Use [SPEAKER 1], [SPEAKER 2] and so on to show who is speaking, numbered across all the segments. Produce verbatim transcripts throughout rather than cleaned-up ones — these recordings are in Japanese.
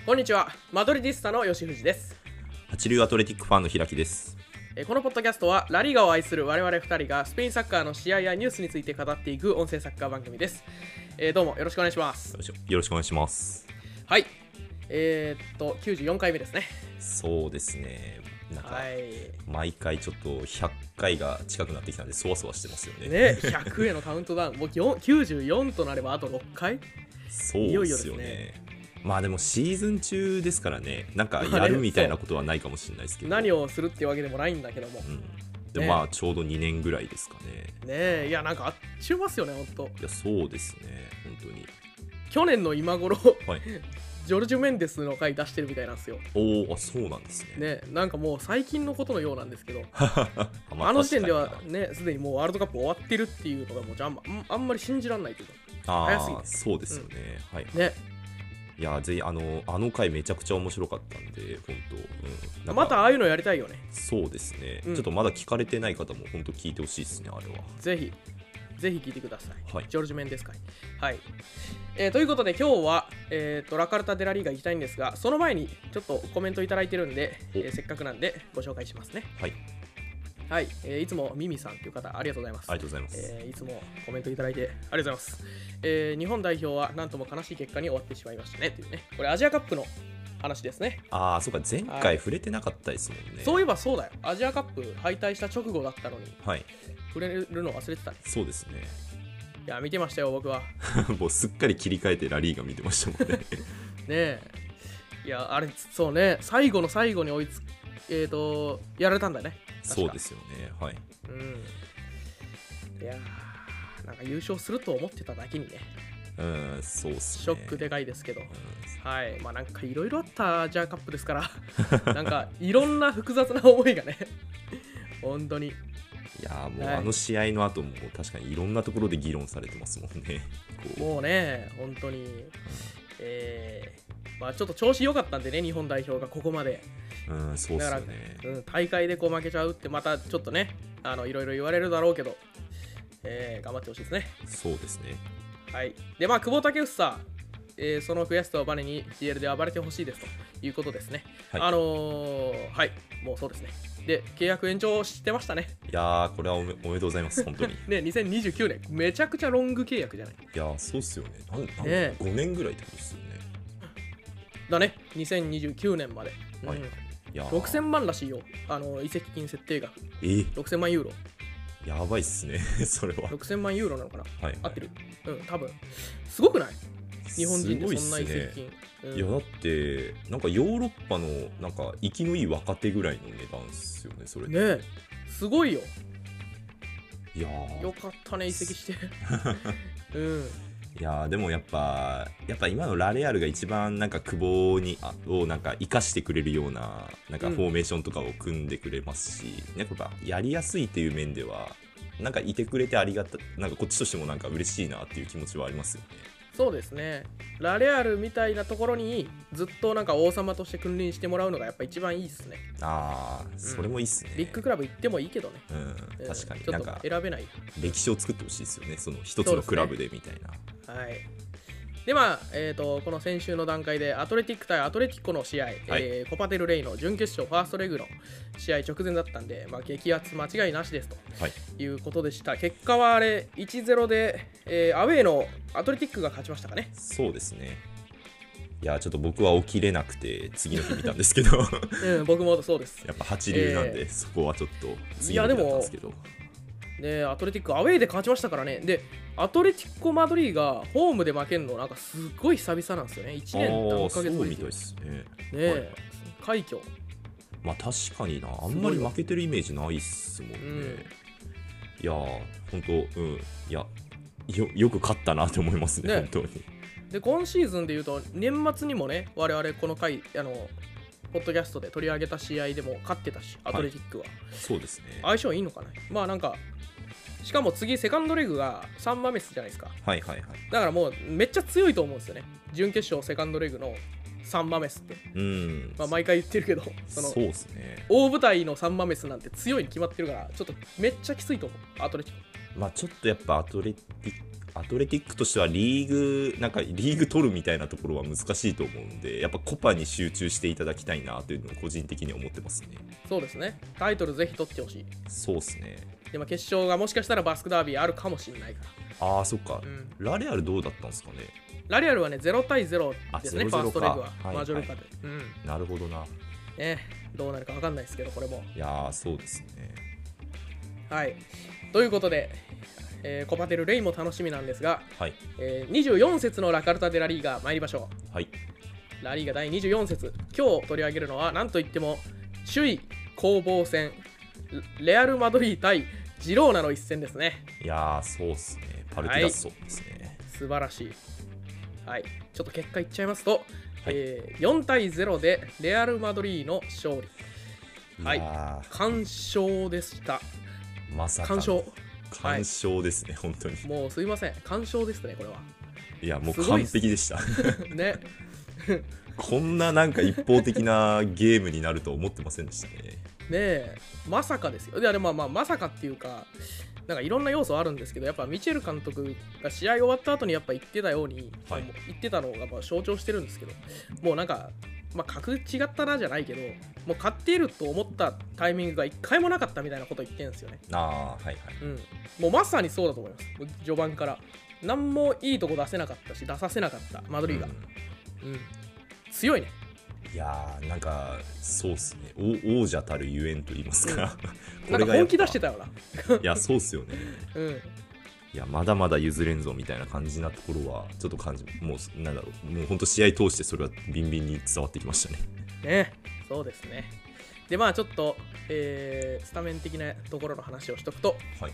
[SPEAKER 1] こんにちは、マドリディスタの吉藤です。
[SPEAKER 2] 八流アトレティックファンの平木です。
[SPEAKER 1] このポッドキャストはラリーガを愛する我々ふたりがスペインサッカーの試合やニュースについて語っていく音声サッカー番組です。えー、どうもよろしくお願いします。
[SPEAKER 2] よろしくお願いします。
[SPEAKER 1] はい、えー、っときゅうじゅうよんかいめですね。
[SPEAKER 2] そうですね。なんか、
[SPEAKER 1] はい、
[SPEAKER 2] 毎回ちょっとひゃっかいが近くなってきたんでそわそわしてますよね。
[SPEAKER 1] ね、ひゃくへのカウントダウン、もうきゅうじゅうよんとなればあとろっかい。
[SPEAKER 2] そうですよね。まあでもシーズン中ですからね、なんかやるみたいなことはないかもしれないですけど、
[SPEAKER 1] 何をするっていうわけでもないんだけども、うん、
[SPEAKER 2] でもまあちょうどにねんぐらいですかね。
[SPEAKER 1] ねえ、いやなんかあっちゅうますよね、ほんと。
[SPEAKER 2] いやそうですね、本当に。
[SPEAKER 1] 去年の今頃、はい、ジョルジュ・メンデスの回出してるみたいなんですよ。
[SPEAKER 2] おお、あ、そうなんですね。
[SPEAKER 1] ね、なんかもう最近のことのようなんですけどあの時点ではね、すでにもうワールドカップ終わってるっていうのがもうあんま、あんまり信じらんないというか、
[SPEAKER 2] あ早すぎて。そうですよね、うん、はい、ね。いやぜひあのあの回めちゃくちゃ面白かったんで本
[SPEAKER 1] 当、うん、またああいうのやりたいよね。
[SPEAKER 2] そうですね、うん、ちょっとまだ聞かれてない方も本当聞いてほしいですね。あれは
[SPEAKER 1] ぜひぜひ聞いてください、
[SPEAKER 2] はい、
[SPEAKER 1] ジョルジュ・メンデス会。はい、えー、ということで今日は、えー、とラカルタ・デラリーガ行きたいんですが、その前にちょっとコメントいただいてるんで、えー、せっかくなんでご紹介しますね。
[SPEAKER 2] はい
[SPEAKER 1] はい、えー、いつもミミさんという方ありがとうございます。
[SPEAKER 2] ありがとうございます。
[SPEAKER 1] えー、いつもコメントいただいてありがとうございます。えー、日本代表はなんとも悲しい結果に終わってしまいましたねというね。これアジアカップの話ですね。
[SPEAKER 2] ああ、そうか、前回触れてなかったですもんね、
[SPEAKER 1] はい、そういえばそうだよ。アジアカップ敗退した直後だったのに、
[SPEAKER 2] はい、
[SPEAKER 1] 触れるの忘れてたね。
[SPEAKER 2] そうですね。
[SPEAKER 1] いや見てましたよ僕は。
[SPEAKER 2] もうすっかり切り替えてラリーガ見てましたもんね。ね
[SPEAKER 1] え、いやあれそうね、最後の最後に追いつえーとやられたんだね。
[SPEAKER 2] そうですよね。はい。
[SPEAKER 1] うん。いやー、なんか優勝すると思ってただけにね。
[SPEAKER 2] うん、そうっすね。
[SPEAKER 1] ショックでかいですけど、うん、はい、まあなんかいろいろあったアジアカップですからなんかいろんな複雑な思いがね本当に。
[SPEAKER 2] いやもうあの試合の後も確かにいろんなところで議論されてますもんね。
[SPEAKER 1] うもうね本当に、うん、えー、まあちょっと調子良かったんでね、日本代表がここまで。
[SPEAKER 2] うん、そうっすよね。
[SPEAKER 1] うん、大会でこう負けちゃうってまたちょっとね、あのいろいろ言われるだろうけど、えー、頑張ってほしいですね。
[SPEAKER 2] そうですね。
[SPEAKER 1] はい。でまあ久保建英、えー、その悔しさをバネに シーエル で暴れてほしいですということですね。はい、あのー、はい、もうそうですね。で契約延長してましたね。
[SPEAKER 2] いやーこれはお め, おめでとうございます本当に。
[SPEAKER 1] ね、にせんにじゅうきゅうねんめちゃくちゃロング契約じゃない。
[SPEAKER 2] いやーそうっすよね。なんなんねごねんぐらいってことですよね。
[SPEAKER 1] だね、にせんにじゅうきゅうねんまで。
[SPEAKER 2] はい、うん、いや
[SPEAKER 1] ろくせんまんらしいよ、あの移籍金設定額。
[SPEAKER 2] えー、
[SPEAKER 1] ろくせんまんユーロ。
[SPEAKER 2] やばいっすねそれは。
[SPEAKER 1] ろくせんまんユーロなのかな、
[SPEAKER 2] はい、はい、
[SPEAKER 1] 合ってる。うん、多分すごくない？日本人でそんな移籍金、ね、
[SPEAKER 2] うん、いやだってなんかヨーロッパのなんか生きのいい若手ぐらいの値段っすよねそれ
[SPEAKER 1] ね。すごいよ。
[SPEAKER 2] いや
[SPEAKER 1] よかったね移籍してうん。
[SPEAKER 2] いやでもやっぱやっぱ今のラレアルが一番なんか久保にあをなんか生かしてくれるようななんかフォーメーションとかを組んでくれますし、うん、やっぱやりやすいっていう面ではなんかいてくれてありがたなんかこっちとしてもなんか嬉しいなっていう気持ちはありますよね。
[SPEAKER 1] そうですね。ラレアルみたいなところにずっとなんか王様として君臨してもらうのがやっぱ一番いいっすね。
[SPEAKER 2] ああ、うん、それもいいっすね。
[SPEAKER 1] ビッグクラブ行ってもいいけどね。
[SPEAKER 2] うん、確かに。
[SPEAKER 1] ちょっと選べない。
[SPEAKER 2] 歴史を作ってほしいですよね。その一つのクラブでみたいな。
[SPEAKER 1] はい。でまあ、えーと、この先週の段階でアトレティック対アトレティコの試合、はい、えー、コパテルレイの準決勝ファーストレグの試合直前だったんで、まあ、激アツ間違いなしですと、はい、いうことでした。結果はあれ いちたいゼロ で、えー、アウェーのアトレティックが勝ちましたかね。
[SPEAKER 2] そうですね。いやちょっと僕は起きれなくて次の日見たんですけど、
[SPEAKER 1] うん、僕もそうです。
[SPEAKER 2] やっぱ八流なんで、えー、そこはちょっと次の日だったんですけど。
[SPEAKER 1] でアトレティックアウェーで勝ちましたからね。でアトレティッコマドリーがホームで負けるのなんかすごい久々なんですよね。いちねん何ヶ月ぶり。
[SPEAKER 2] そうみたいですね。
[SPEAKER 1] ねえ、はい、快挙。
[SPEAKER 2] まあ確かにな、あんまり負けてるイメージないっすもんね。うん、いやー本当うんいや よ, よく勝ったなって思います ね, ね本当に。
[SPEAKER 1] で今シーズンでいうと年末にもね我々この回あのポッドキャストで取り上げた試合でも勝ってたし、アトレティックは、はい、
[SPEAKER 2] そうですね。
[SPEAKER 1] 相性いいのかな。まあなんかしかも次セカンドレグがサンマメスじゃないですか。
[SPEAKER 2] はいはいはい。
[SPEAKER 1] だからもうめっちゃ強いと思うんですよね。準決勝セカンドレグのサンマメスって。
[SPEAKER 2] うん。
[SPEAKER 1] まあ毎回言ってるけど、
[SPEAKER 2] そのそうですね。
[SPEAKER 1] 大舞台のサンマメスなんて強いに決まってるから、ちょっとめっちゃきついと思う。アトレティック。
[SPEAKER 2] まあちょっとやっぱアトレティックアトレティックとしてはリーグなんかリーグ取るみたいなところは難しいと思うんで、やっぱコパに集中していただきたいなというのを個人的に思ってますね。
[SPEAKER 1] そうですね、タイトルぜひ取ってほしい。
[SPEAKER 2] そうですね。
[SPEAKER 1] でも決勝がもしかしたらバスクダービーあるかもしれないから。
[SPEAKER 2] ああ、そっか、うん、ラレアルどうだったんですかね。
[SPEAKER 1] ラレアルはねゼロたいゼロですね、ファーストレグは、
[SPEAKER 2] はい、
[SPEAKER 1] マジョルカで、
[SPEAKER 2] はい、うん、なるほどな。
[SPEAKER 1] ね、どうなるか分かんないですけど、これも。
[SPEAKER 2] いやー、そうですね。
[SPEAKER 1] はい、ということで、えー、コパテルレイも楽しみなんですが、
[SPEAKER 2] はい、
[SPEAKER 1] えー、にじゅうよん節のラカルタ・デ・ラリーガ参りましょ
[SPEAKER 2] う。はい、
[SPEAKER 1] ラリーガだいにじゅうよん節、今日取り上げるのは何といっても首位攻防戦、レアル・マドリー対ジローナの一戦ですね。
[SPEAKER 2] いやー、そうですね。パルティダッソですね、はい、
[SPEAKER 1] 素晴らしい。はい、ちょっと結果いっちゃいますと、はい、えー、よんたいゼロでレアル・マドリーの勝利。はい、完勝でした。
[SPEAKER 2] まさか
[SPEAKER 1] 完勝
[SPEAKER 2] 完勝ですね、はい、本当に
[SPEAKER 1] もうすいません、完勝ですね、これは。
[SPEAKER 2] いや、もう完璧でした
[SPEAKER 1] ね
[SPEAKER 2] こんななんか一方的なゲームになると思ってませんでしたね。ね
[SPEAKER 1] え、まさかですよ。で、まあまあまさかっていうか、なんかいろんな要素あるんですけど、やっぱミチェル監督が試合終わった後にやっぱ言ってたように、はい、言ってたのがまあ象徴してるんですけど、もうなんか、まあ、格違ったなじゃないけど、もう勝っていると思ったタイミングが一回もなかったみたいなこと言ってるんですよね。
[SPEAKER 2] ああ、はいはい、
[SPEAKER 1] うん。もうまさにそうだと思います。序盤から何もいいとこ出せなかったし、出させなかったマドリーが、うん、うん、強いね。
[SPEAKER 2] いやー、なんかそうっすね、王者たるゆえんと言いますか、
[SPEAKER 1] うん、なんか本気出してたよな。
[SPEAKER 2] いや、そうっすよね。
[SPEAKER 1] うん、
[SPEAKER 2] いや、まだまだ譲れんぞみたいな感じなところはちょっと感じ、もうなんだろう、もう本当試合通してそれはビンビンに伝わってきましたね。
[SPEAKER 1] ね、そうですね。で、まあちょっと、えー、スタメン的なところの話をしとくと、
[SPEAKER 2] はい、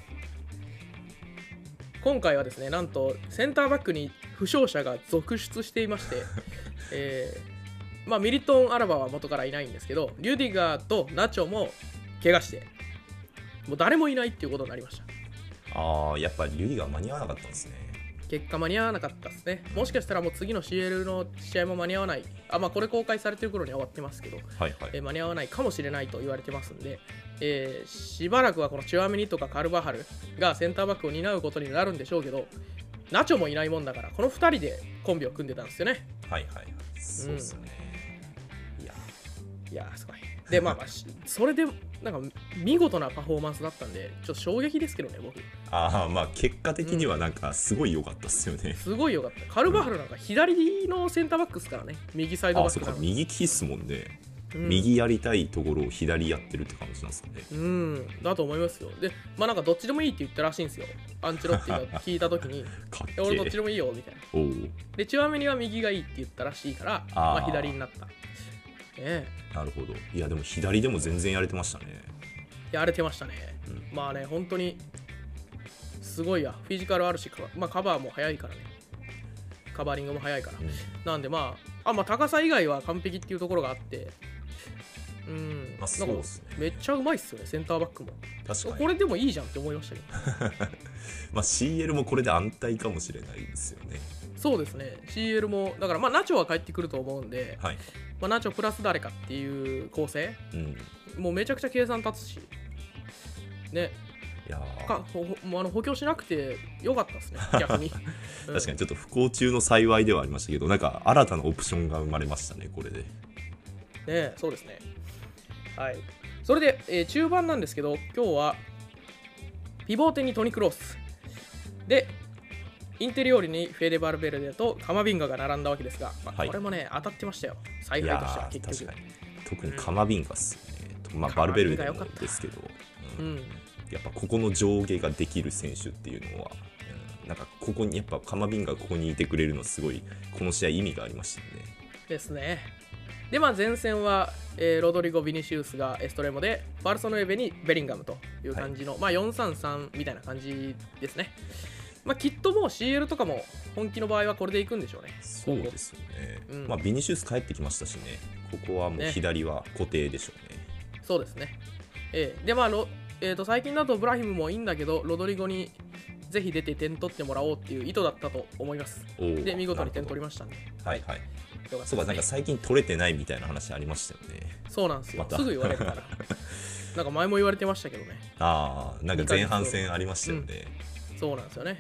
[SPEAKER 1] 今回はですね、なんとセンターバックに負傷者が続出していまして、えー、まあミリトン・アラバは元からいないんですけど、リュディガーとナチョも怪我して、もう誰もいないっていうことになりました。
[SPEAKER 2] ああ、やっぱりリュディガー間に合わなかったんですね。
[SPEAKER 1] 結果間に合わなかったですね。もしかしたらもう次の シーエル の試合も間に合わない、あ、まあこれ公開されてる頃には終わってますけど、
[SPEAKER 2] はいはい、
[SPEAKER 1] えー、間に合わないかもしれないと言われてますんで、えー、しばらくはこのチュアメニとかカルバハルがセンターバックを担うことになるんでしょうけど、ナチョもいないもんだからこのふたりでコンビを組んでたんですよね。
[SPEAKER 2] はいはい、そうですね、
[SPEAKER 1] うん、いやいやすごい。で、まあまあそれでなんか見事なパフォーマンスだったんで、ちょっと衝撃ですけどね、僕。
[SPEAKER 2] ああ、まあ結果的にはなんかすごい良かったっすよね、うん、
[SPEAKER 1] すごい良かった。カルバハルなんか左のセンターバックですからね、右サイドバック。
[SPEAKER 2] あ、そうか、右利きっすもんね、うん、右やりたいところを左やってるって感じなんですかね。
[SPEAKER 1] うん、だと思いますよ。で、まあなんかどっちでもいいって言ったらしいんですよ、アンチェロッティが聞いたときに俺どっちでもいいよみたいな。
[SPEAKER 2] お
[SPEAKER 1] で、チュアメニは右がいいって言ったらしいから、あ、まあ、左になった。ね、
[SPEAKER 2] なるほど。いや、でも左でも全然やれてましたね。
[SPEAKER 1] やれてましたね、うん、まあね、本当にすごいや、フィジカルあるし、まあ、カバーも早いからね、カバーリングも早いから、うん、なんでまあ、あ、まあ高さ以外は完璧っていうところがあって、うん、
[SPEAKER 2] まあ、そうっすね、
[SPEAKER 1] めっちゃうまいっすよね、センターバックも。
[SPEAKER 2] 確かに
[SPEAKER 1] これでもいいじゃんって思いましたけど
[SPEAKER 2] まあ シーエル もこれで安泰かもしれないですよね。
[SPEAKER 1] そうですね、 シーエル もだから、まあナチョは帰ってくると思うんで、はい、まあ、ナチョプラス誰かっていう構成、うん、もうめちゃくちゃ計算立つしね。いやかほもうあの補強しなくてよかったですね、逆に
[SPEAKER 2] 確かにちょっと不幸中の幸いではありましたけど、なんか新たなオプションが生まれましたね、これで。
[SPEAKER 1] ね、そうですね。はい、それで、えー、中盤なんですけど、今日はピボーテにトニ・クロースで、インテリオールにフェデ・バルベルデとカマビンガが並んだわけですが、まあ、これもね、はい、当たってましたよ、采配としては結局。
[SPEAKER 2] 確かに特にカマビンガっすね、うん、まあ、バルベルデもですけど、うんうん、やっぱここの上下ができる選手っていうのは、うん、なんかここにやっぱカマビンガがここにいてくれるのすごいこの試合意味がありましたよね。
[SPEAKER 1] ですね。で、まあ、前線は、えー、ロドリゴ・ビニシウスがエストレモで、バルソノエベにベリンガムという感じの、はい、まあ、よんさんさんみたいな感じですね。まあ、きっともう シーエル とかも本気の場合はこれでいくんでしょうね。
[SPEAKER 2] そうですよね、うん、まあ、ビニシウス帰ってきましたしね、ここはもう左は固定でしょうね。
[SPEAKER 1] ね、そうですね、えー、で、まあロえー、と最近だとブラヒムもいいんだけど、ロドリゴにぜひ出て点取ってもらおうっていう意図だったと思います。で、見事に点取りましたね。
[SPEAKER 2] はいはい、そうか、ね、なんか最近取れてないみたいな話ありましたよね。
[SPEAKER 1] そうなんですよ、ま、すぐ言われるからなんか前も言われてましたけどね。
[SPEAKER 2] ああ、なんか前半戦ありましたよね、
[SPEAKER 1] うん、そうなんですよね。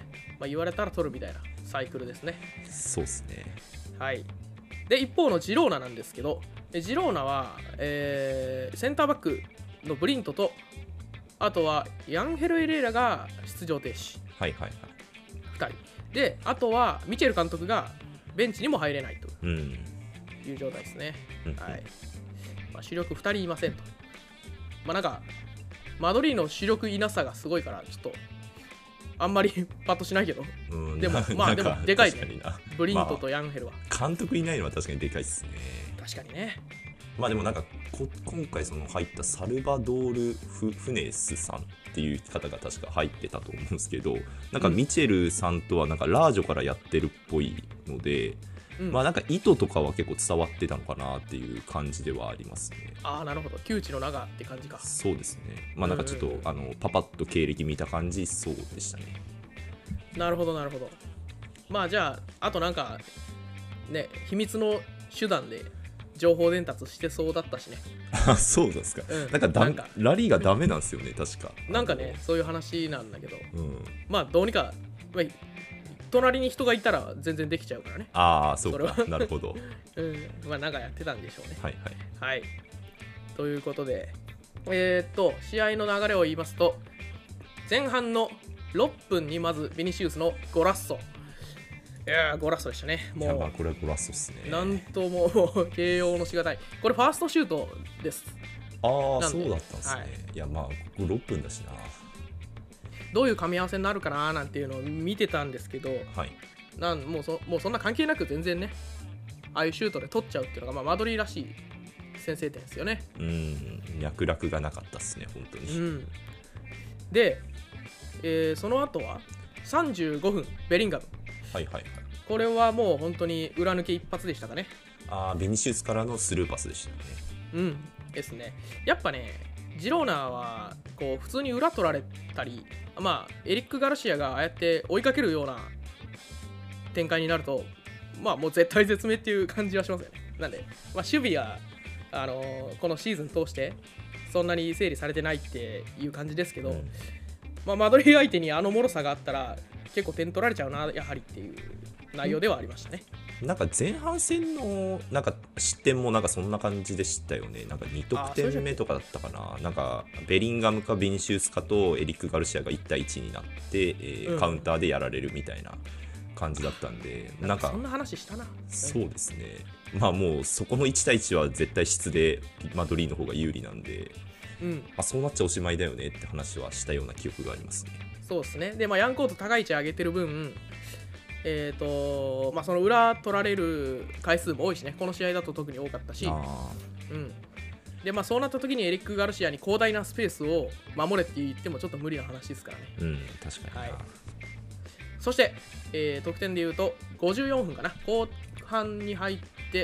[SPEAKER 1] まあ、言われたら取るみたいなサイクルですね。
[SPEAKER 2] そうですね。
[SPEAKER 1] はい。で一方のジローナなんですけど、ジローナは、えーセンターバックのブリントと、あとはヤンヘル・エレーラが出場停止、
[SPEAKER 2] はいはいはい。
[SPEAKER 1] ふたりで、あとはミチェル監督がベンチにも入れないと
[SPEAKER 2] うん。
[SPEAKER 1] いう状態ですね。
[SPEAKER 2] うん
[SPEAKER 1] はい。まあ、主力ふたりいませんと。まあなんかマドリーの主力いなさがすごいからちょっとあんまりパッとしないけど、
[SPEAKER 2] うん、
[SPEAKER 1] でも
[SPEAKER 2] な
[SPEAKER 1] まあでも
[SPEAKER 2] なんか
[SPEAKER 1] でかいね
[SPEAKER 2] 確かにな。
[SPEAKER 1] ブリントとヤンヘルは、
[SPEAKER 2] まあ監督いないのは確かにでかいっすね。
[SPEAKER 1] 確かにね。
[SPEAKER 2] まあでもなんかこ今回その入ったサルバドール・フフネスさんっていう方が確か入ってたと思うんですけど、なんかミチェルさんとはなんかラージョからやってるっぽいので、
[SPEAKER 1] うん、
[SPEAKER 2] まあなんか意図とかは結構伝わってたのかなっていう感じではありますね。
[SPEAKER 1] ああなるほど、窮地の中って感じか。
[SPEAKER 2] そうですね。まあなんかちょっと、
[SPEAKER 1] うんうんうん、
[SPEAKER 2] あのパパッと経歴見た感じそうでしたね。
[SPEAKER 1] なるほどなるほど。まあじゃああとなんかね秘密の手段で情報伝達してそうだったしね。
[SPEAKER 2] あ、そうなんですか。
[SPEAKER 1] うん、
[SPEAKER 2] なんかだ
[SPEAKER 1] なんか
[SPEAKER 2] ラリーがダメなんですよね、確か。
[SPEAKER 1] なんかねそういう話なんだけど、
[SPEAKER 2] うん、
[SPEAKER 1] まあどうにか、まあ、隣に人がいたら全然できちゃうからね。
[SPEAKER 2] ああ、そう
[SPEAKER 1] それは
[SPEAKER 2] か。なるほど。
[SPEAKER 1] うんまあなんかやってたんでしょうね。
[SPEAKER 2] はいはい。
[SPEAKER 1] はい。ということで、えー、っと、試合の流れを言いますと、前半のろっぷんにまずビニシウスのゴラッソ。いやー、ゴラッソでしたね。もう、
[SPEAKER 2] いやまあこれはゴラッソっすね。
[SPEAKER 1] なんとも形容のしがたい。これ、ファーストシュートです。
[SPEAKER 2] ああ、
[SPEAKER 1] なんで
[SPEAKER 2] そうだったんですね。
[SPEAKER 1] はい
[SPEAKER 2] い、や、まあ、こころっぷんだしな。
[SPEAKER 1] どういう噛み合わせになるかななんていうのを見てたんですけど、
[SPEAKER 2] はい。
[SPEAKER 1] なんもうそもうそんな関係なく全然ね、ああいうシュートで取っちゃうっていうのが、まあ、マドリーらしい先制点ですよね。
[SPEAKER 2] うん、脈絡がなかったっすね、本当に。
[SPEAKER 1] うん、で、えーその後はさんじゅうごふん、ベリンガム。
[SPEAKER 2] はいはいはい。
[SPEAKER 1] これはもう本当に裏抜け一発でしたかね。
[SPEAKER 2] ああ、ベニシウスからのスルーパスでしたね。
[SPEAKER 1] うんですね。やっぱね、ジローナはこう普通に裏取られたり、まあ、エリック・ガルシアがああやって追いかけるような展開になると、まあもう絶対絶命っていう感じはしますよね。なんで、まあ、守備はあのーこのシーズン通してそんなに整理されてないっていう感じですけど、
[SPEAKER 2] うん、
[SPEAKER 1] まあ、マドリー相手にあの脆さがあったら結構点取られちゃうな、やはりっていう内容ではありましたね。
[SPEAKER 2] なんか前半戦のなんか失点もなんかそんな感じでしたよね。なんかに得点目とかだったかな。なんかベリンガムかベニシウスかとエリック・ガルシアがいち対いちになって、えー
[SPEAKER 1] うん、
[SPEAKER 2] カウンターでやられるみたいな感じだったんで、なんか
[SPEAKER 1] そんな話したな。
[SPEAKER 2] そうですね。まあもうそこのいち対いちは絶対質でマドリーの方が有利なんで、
[SPEAKER 1] うん、
[SPEAKER 2] まあ、そうなっちゃおしまいだよねって話はしたような記憶がありますね。
[SPEAKER 1] そうですね。で、まあ、ヤンコート高い位置上げてる分、えーとまあ、その裏取られる回数も多いしね、この試合だと特に多かったし、うんでまあ、そうなった時にエリック・ガルシアに広大なスペースを守れって言ってもちょっと無理な話ですからね。
[SPEAKER 2] うん、確かにな、
[SPEAKER 1] はい、そして、えー得点で言うとごじゅうよんふんかな、後半に入って、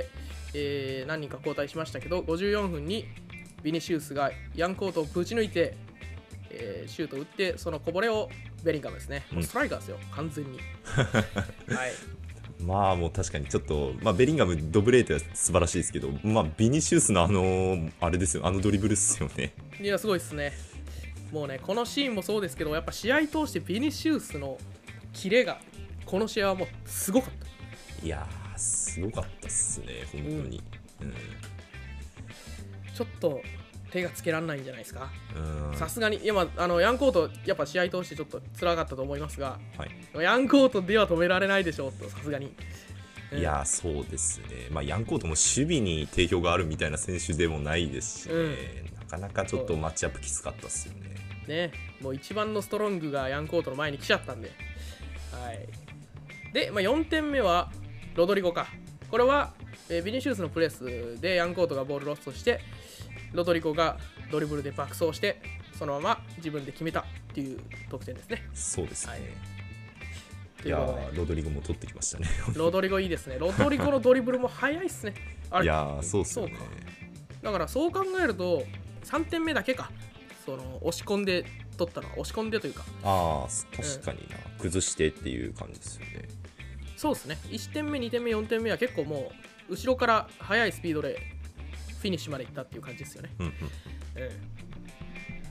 [SPEAKER 1] えー何人か交代しましたけど、ごじゅうよんふんにビニシウスがヤンコートをぶち抜いて、えーシュートを打って、そのこぼれをベリンガムですね、もうストライカーですよ、完全に。はい、
[SPEAKER 2] まあもう確かにちょっと、まあ、ベリンガムドブレートは素晴らしいですけど、まあ、ビニシウスのあのあれですよ、あのドリブルっすよね。
[SPEAKER 1] いやすごいですね。もうね、このシーンもそうですけど、やっぱ試合通してビニシウスのキレがこの試合はもうすごかった。
[SPEAKER 2] いやーすごかったっすね、本当に。うんうん、
[SPEAKER 1] ちょっと手がつけられないんじゃないですか。
[SPEAKER 2] うん、
[SPEAKER 1] さすがに、いや、まあ、あのヤンコート、やっぱ試合通してちょっと辛かったと思いますが、
[SPEAKER 2] はい、
[SPEAKER 1] ヤンコートでは止められないでしょうと、さすがに。
[SPEAKER 2] いやーそうですね、まあ、ヤンコートも守備に定評があるみたいな選手でもないですしね、うん、なかなかちょっとマッチアップきつかったっすよね。
[SPEAKER 1] ね、もう一番のストロングがヤンコートの前に来ちゃったんで。はい、で、まあ、よんてんめはロドリゴか。これは、えー、ビニシウスのプレスでヤンコートがボールロストして、ロドリゴがドリブルで爆走して、そのまま自分で決めたっていう得点ですね。
[SPEAKER 2] そうですね。はい、
[SPEAKER 1] い
[SPEAKER 2] やーロドリゴも取ってきましたね。
[SPEAKER 1] ロドリゴいいですね。ロドリゴのドリブルも速いっすね。あれ
[SPEAKER 2] いやーそうっすよね。
[SPEAKER 1] だからそう考えるとさんてんめだけか、その押し込んで取ったのは押し込んでというか、
[SPEAKER 2] ああ確かにな、うん、崩してっていう感じですよね。
[SPEAKER 1] そうですね。いってんめにてんめよんてんめは結構もう後ろから速いスピードでフィニッシュまでいったっていう感じですよね。
[SPEAKER 2] うんうん、
[SPEAKER 1] ええ、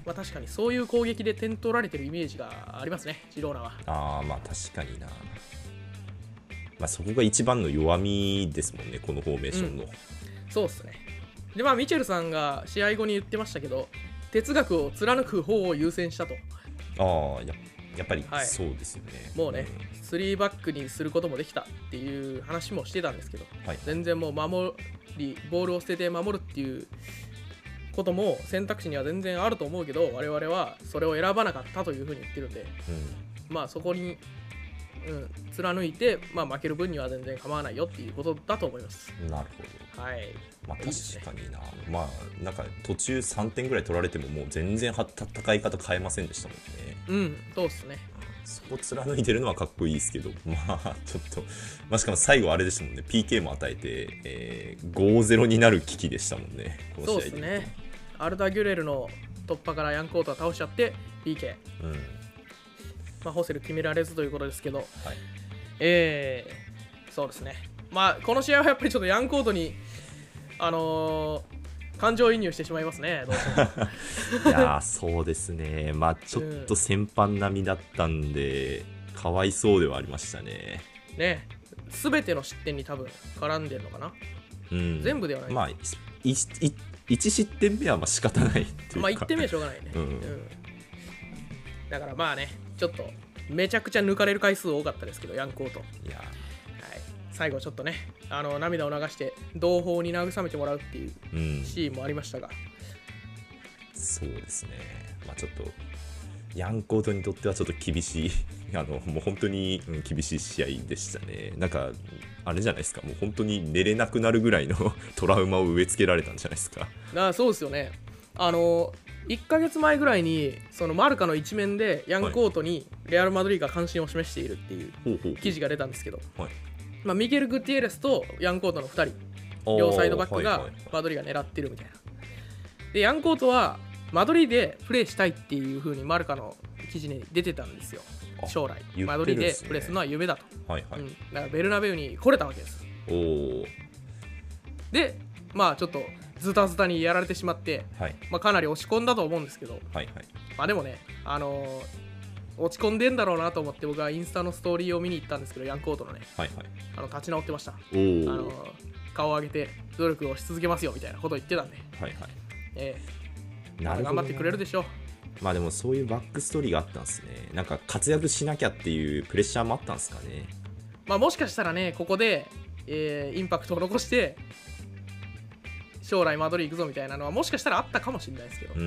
[SPEAKER 1] まあ、確かにそういう攻撃で点取られてるイメージがありますね、ジローナは。
[SPEAKER 2] ああ、まあ確かにな。まあそこが一番の弱みですもんね、このフォーメーションの。うん、
[SPEAKER 1] そうっすね。で、まあミチェルさんが試合後に言ってましたけど、哲学を貫く方を優先したと。
[SPEAKER 2] ああ、ややっぱりそうですよね。
[SPEAKER 1] はい、もうね、うん、スリーバックにすることもできたっていう話もしてたんですけど、はい、全然もう守り、ボールを捨てて守るっていうことも選択肢には全然あると思うけど、我々はそれを選ばなかったというふうに言ってるんで、うん、まあそこに、うん、貫いて、まあ、負ける分には全然構わないよっていうことだと思います。
[SPEAKER 2] なるほど。
[SPEAKER 1] はい。
[SPEAKER 2] まあ確かにな。いいね、まあなんか途中さんてんぐらい取られてももう全然戦い方変えませんでしたもんね。
[SPEAKER 1] うん、そうっすね。
[SPEAKER 2] そこ貫いてるのはかっこいいですけど、まあちょっと、まあ、しかも最後あれでしたもんね、ピーケー も与えて、えー、ごたいゼロ になる危機でしたもんね、この試合で。
[SPEAKER 1] そうですね。アルダ・ギュレルの突破からヤンコートは倒しちゃって ピーケー、うん、まあ、ホセル決められずということですけど、はい、えー、そうですね。まあこの試合はやっぱりちょっとヤンコートにあのー感情移入してしまいますね、どうしても。
[SPEAKER 2] いやそうですね、まあちょっと先般並みだったんで、うん、かわいそうではありましたね。
[SPEAKER 1] ね、すべての失点に多分絡んでるのかな、うん、全部ではない。
[SPEAKER 2] まあいいいち失点目はまあ仕方ないっていうか、
[SPEAKER 1] まあいってんめはしょうがないね、うんうん、だからまあね、ちょっとめちゃくちゃ抜かれる回数多かったですけど、ヤンコート。いや、最後ちょっとね、あの涙を流して同胞に慰めてもらうっていうシーンもありましたが、
[SPEAKER 2] うん、そうですね、まあ、ちょっとヤンコートにとってはちょっと厳しいあのもう本当に、うん、厳しい試合でしたね。なんかあれじゃないですか、もう本当に寝れなくなるぐらいのトラウマを植え付けられたんじゃないですか。
[SPEAKER 1] ああ、そうですよね。あのいっかげつまえぐらいにそのマルカの一面でヤンコートにレアル・マドリーが関心を示しているっていう記事が出たんですけど、はい、まあ、ミゲル・グティエレスとヤンコートのふたり、両サイドバックがマドリーが狙ってるみたいな。でヤンコートはマドリーでプレーしたいっていう風にマルカの記事に出てたんですよ。将来、ね、マドリーでプレーするのは夢だと、はいはい、うん、だからベルナベウに来れたわけです。おでまあちょっとズタズタにやられてしまって、はい、まあ、かなり落ち込んだと思うんですけど、はいはい、まあでもね、あのー、落ち込んでんだろうなと思って僕はインスタのストーリーを見に行ったんですけど、ヤンコートのね、はいはい、あの立ち直ってました。あのー、顔を上げて努力をし続けますよみたいなことを言ってたんで、はいはい、えー、なるほど、頑張ってくれるでしょう。
[SPEAKER 2] まあでもそういうバックストーリーがあったんですね。なんか活躍しなきゃっていうプレッシャーもあったんですかね。
[SPEAKER 1] まあもしかしたらね、ここで、えー、インパクトを残して将来マドリー行くぞみたいなのはもしかしたらあったかもしれないですけど、うん、うん、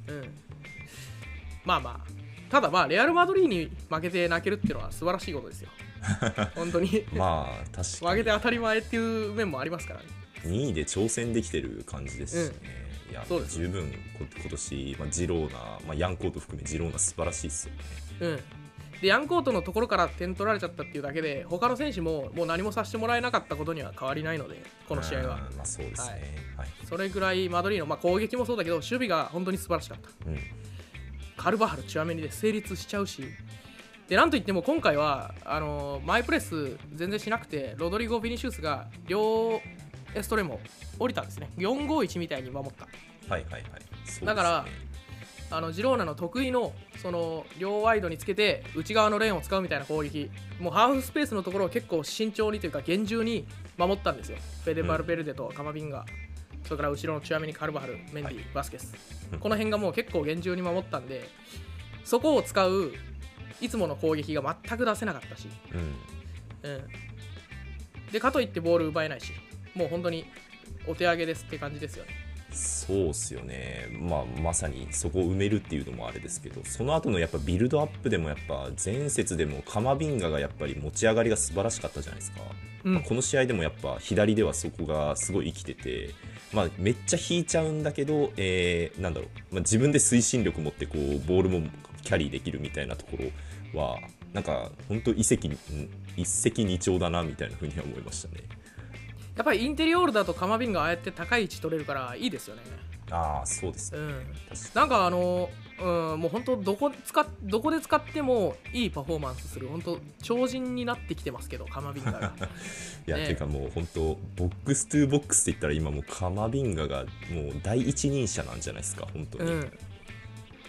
[SPEAKER 1] まあまあ、ただまあレアル・マドリーに負けて泣けるっていうのは素晴らしいことですよ。本当にまあ確かに負けて当たり前っていう面もありますからね。
[SPEAKER 2] にいで挑戦できてる感じですしね、うん、いやそうです、十分今年、まあ、ジローナ、まあ、ヤンコート含めジローナ素晴らしいですよね。うん、
[SPEAKER 1] でヤンコートのところから点取られちゃったっていうだけで他の選手ももう何もさせてもらえなかったことには変わりないので、この試合は。
[SPEAKER 2] まあそうですね、はいはい、
[SPEAKER 1] それぐらいマドリーの、まあ、攻撃もそうだけど守備が本当に素晴らしかった、うん、カルバハルチュアメニで成立しちゃうし、でなんといっても今回はあのー、マイプレス全然しなくてロドリゴ・ビニシウスが両エストレモ降りたんですね。よんごいちみたいに守った。はいはいはい、ね、だからあのジローナの得意のその両ワイドにつけて内側のレーンを使うみたいな攻撃、もうハーフスペースのところを結構慎重にというか厳重に守ったんですよ。フェデバルベルデとカマビンガ、うん、それから後ろのチュアメニ、カルバハル、メンディ、はい、バスケス、この辺がもう結構厳重に守ったんで、そこを使ういつもの攻撃が全く出せなかったし、うんうん、でかといってボール奪えないし、もう本当にお手上げですって感じですよね。
[SPEAKER 2] そうっすよね、まあ、まさにそこを埋めるっていうのもあれですけど、その後のやっぱビルドアップでもやっぱ前節でもカマビンガがやっぱり持ち上がりが素晴らしかったじゃないですか、うん、まあ、この試合でもやっぱ左ではそこがすごい生きてて、まあ、めっちゃ引いちゃうんだけど、えー、なんだろう、まあ、自分で推進力持ってこうボールもキャリーできるみたいなところはなんか本当一石一石二鳥だなみたいな風には思いましたね。
[SPEAKER 1] やっぱりインテリオールだとカマビンがああやって高い位置取れるからいいですよね。
[SPEAKER 2] ああそうですね、うん、
[SPEAKER 1] なんかあの、うん、もう本当どこ使っどこで使ってもいいパフォーマンスする本当超人になってきてますけど、カマビンガが
[SPEAKER 2] いや、ね、ていうかもう本当ボックストゥーボックスって言ったら今もうカマビンガがもう第一人者なんじゃないですか本当に、うん、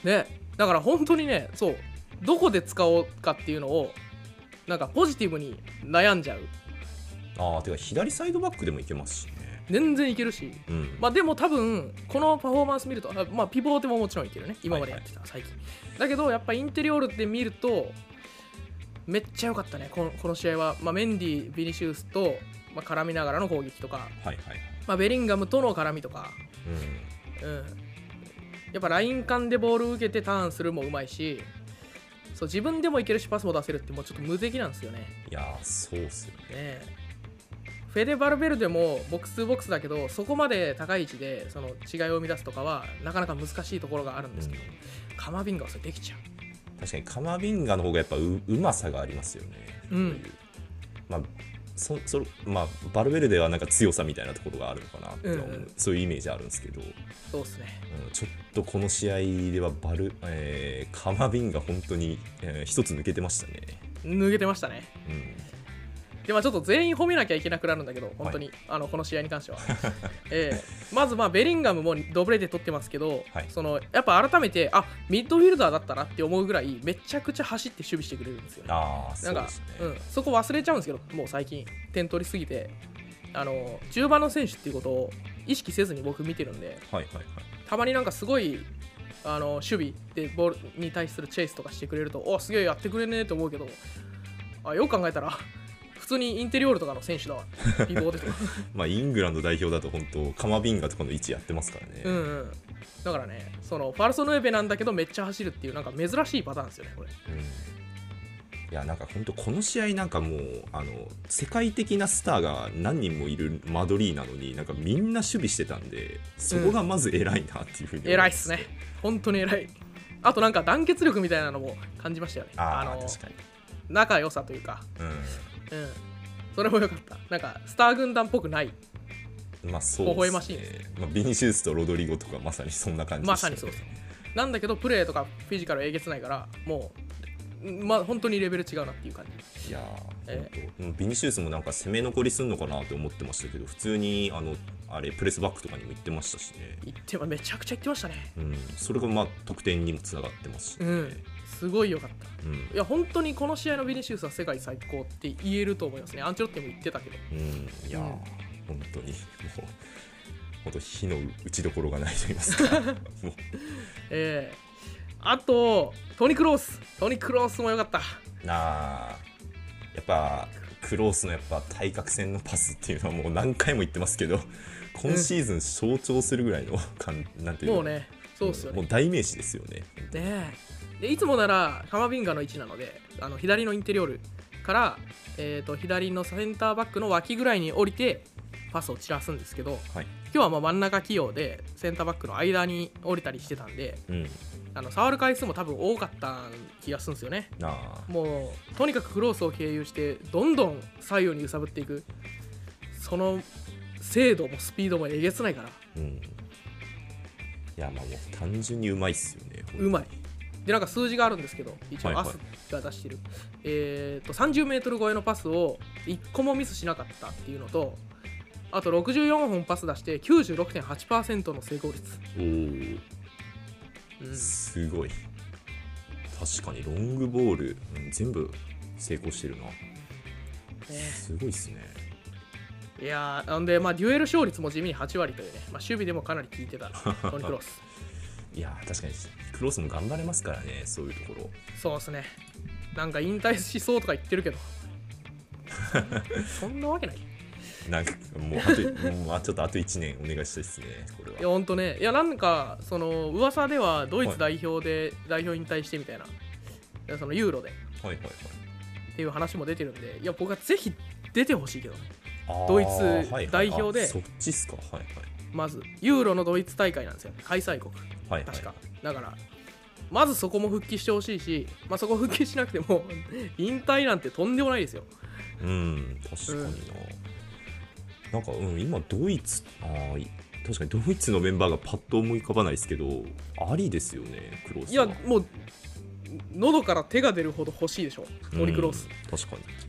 [SPEAKER 1] ね、だから本当にね、そうどこで使おうかっていうのをなんかポジティブに悩んじゃう。
[SPEAKER 2] ああ、てか左サイドバックでもいけますしね。
[SPEAKER 1] 全然いけるし、
[SPEAKER 2] うん、
[SPEAKER 1] まあでも多分このパフォーマンス見ると、まあピボーテももちろんいけるね、今までやってた、はいはい、最近だけどやっぱインテリオールで見るとめっちゃ良かったね、この、この試合は、まあ、メンディ、ビニシウスと、まあ、絡みながらの攻撃とか、
[SPEAKER 2] はいはい、
[SPEAKER 1] まあ、ベリンガムとの絡みとか、うんうん、やっぱライン間でボールを受けてターンするもうまいし、そう自分でもいけるしパスも出せるってもうちょっと無敵なんですよね。
[SPEAKER 2] いやーそうっすよね。
[SPEAKER 1] ねフェデ・バルベルデもボックストゥボックスだけどそこまで高い位置でその違いを生み出すとかはなかなか難しいところがあるんですけど、うん、カマビンガはそれできちゃう。
[SPEAKER 2] 確かにカマビンガの方がやっぱ う, うまさがありますよね。
[SPEAKER 1] うん、
[SPEAKER 2] まあそそまあ、バルベルデはなんか強さみたいなところがあるのかなって思う、うんうん、そういうイメージあるんですけど、
[SPEAKER 1] そうですね、
[SPEAKER 2] うん、ちょっとこの試合ではバル、えー、カマビンガ本当に、えー、一つ抜けてましたね。
[SPEAKER 1] 抜けてましたね、うんでまあ、ちょっと全員褒めなきゃいけなくなるんだけど本当に、はい、あのこの試合に関しては、えー、まずまあベリンガムもドブレで取ってますけど、はい、そのやっぱ改めてあミッドフィルダーだったなって思うぐらいめちゃくちゃ走って守備してくれるんですよね。
[SPEAKER 2] あなんか
[SPEAKER 1] そうですね、うん、そこ忘れちゃうんですけどもう最近点取りすぎてあの中盤の選手っていうことを意識せずに僕見てるんで、
[SPEAKER 2] はいはいはい、
[SPEAKER 1] たまになんかすごいあの守備でボールに対するチェイスとかしてくれるとおすげえやってくれねえと思うけどあよく考えたら普通にインテリオールとかの選手だわピボーテとか
[SPEAKER 2] まあイングランド代表だと本当カマビンガとかの位置やってますからね。
[SPEAKER 1] うん、うん、だからねそのファルソヌエベなんだけどめっちゃ走るっていうなんか珍しいパターンですよねこれ、
[SPEAKER 2] うん、いやなんか本当この試合なんかもうあの世界的なスターが何人もいるマドリーなのになんかみんな守備してたんでそこがまず偉いなっていうふうに思います、
[SPEAKER 1] うん、偉いっすね本当に偉い。あとなんか団結力みたいなのも感じましたよね。
[SPEAKER 2] ああの確かに
[SPEAKER 1] 仲良さというか、うんうん、それも良かった。なんかスター軍団っぽくない。
[SPEAKER 2] まあそうですね。微笑ましいです、まあ、ビニシウスとロドリゴとかまさにそんな感じでしたね。
[SPEAKER 1] まさにそうです。なんだけどプレーとかフィジカルえげつないからもうまあ本当にレベル違うなっていう感じ。
[SPEAKER 2] いやー、えー、ビニシウスもなんか攻め残りすんのかなって思ってましたけど普通にあのあれプレスバックとかにも行ってましたしね。
[SPEAKER 1] 行ってめちゃくちゃ行ってましたね。
[SPEAKER 2] うん、それがまあ得点にもつながってますし、ね、
[SPEAKER 1] うん。すごい良かった、うん、いや本当にこの試合のビニシウスは世界最高って言えると思いますね。アンチェロッティも言ってたけど、
[SPEAKER 2] うん、いやー、うん、本当にもう本当火の打ちどころがないと言いますかもう、
[SPEAKER 1] えー、あとトニ・クローストニ・クロースも良かった
[SPEAKER 2] なあ。やっぱクロースのやっぱ対角線のパスっていうのはもう何回も言ってますけど今シーズン象徴するぐらいの、うん、なんていうの
[SPEAKER 1] もうねそうっすよね、
[SPEAKER 2] もう代名詞ですよね。
[SPEAKER 1] ねでいつもならカマビンガの位置なのであの左のインテリオールから、えー、と左のセンターバックの脇ぐらいに降りてパスを散らすんですけど、はい、今日はまあ真ん中起用でセンターバックの間に降りたりしてたんで、うん、あの触る回数も多分多かった気がするんですよね。あもうとにかくクロースを経由してどんどん左右に揺さぶっていくその精度もスピードもえげつないから、うん、い
[SPEAKER 2] やまあもう単純にうまいっすよね。
[SPEAKER 1] うまいでなんか数字があるんですけど一応アスが出してる、はいはいえー、とさんじゅうメートル超えのパスをいっこもミスしなかったっていうのとあとろくじゅうよんほんパス出して きゅうじゅうろくてんはちパーセント の成功率。
[SPEAKER 2] おー、うん、すごい。確かにロングボール、うん、全部成功してるな、えー、すごいっすね。
[SPEAKER 1] いやーなんでまあデュエル勝率も地味にはちわりというね、まあ、守備でもかなり効いてたトニ・クロース
[SPEAKER 2] いやー確かにクロースも頑張れますからね。そういうところ
[SPEAKER 1] そうですね。なんか引退しそうとか言ってるけどそんなわけない。
[SPEAKER 2] なんかもうあともうちょっとあといちねんお願いしたいですねこれは。
[SPEAKER 1] いやほんとねいやなんかその噂ではドイツ代表で代表引退してみたいな、はい、そのユーロで、はいはいはい、っていう話も出てるんでいや僕はぜひ出てほしいけどね。ドイツ代表で、はいはい、
[SPEAKER 2] そっちっすか。はいはい
[SPEAKER 1] まずユーロのドイツ大会なんですよ開催国、はいはい、確かだからまずそこも復帰してほしいし、まあ、そこ復帰しなくても引退なんてとんでもないですよ。
[SPEAKER 2] うん確かにな、うん、なんか、うん、今ドイツあ確かにドイツのメンバーがパッと思い浮かばないですけどありですよねクロースは。
[SPEAKER 1] いやもう喉から手が出るほど欲しいでしょトニ・クロース。
[SPEAKER 2] 確かに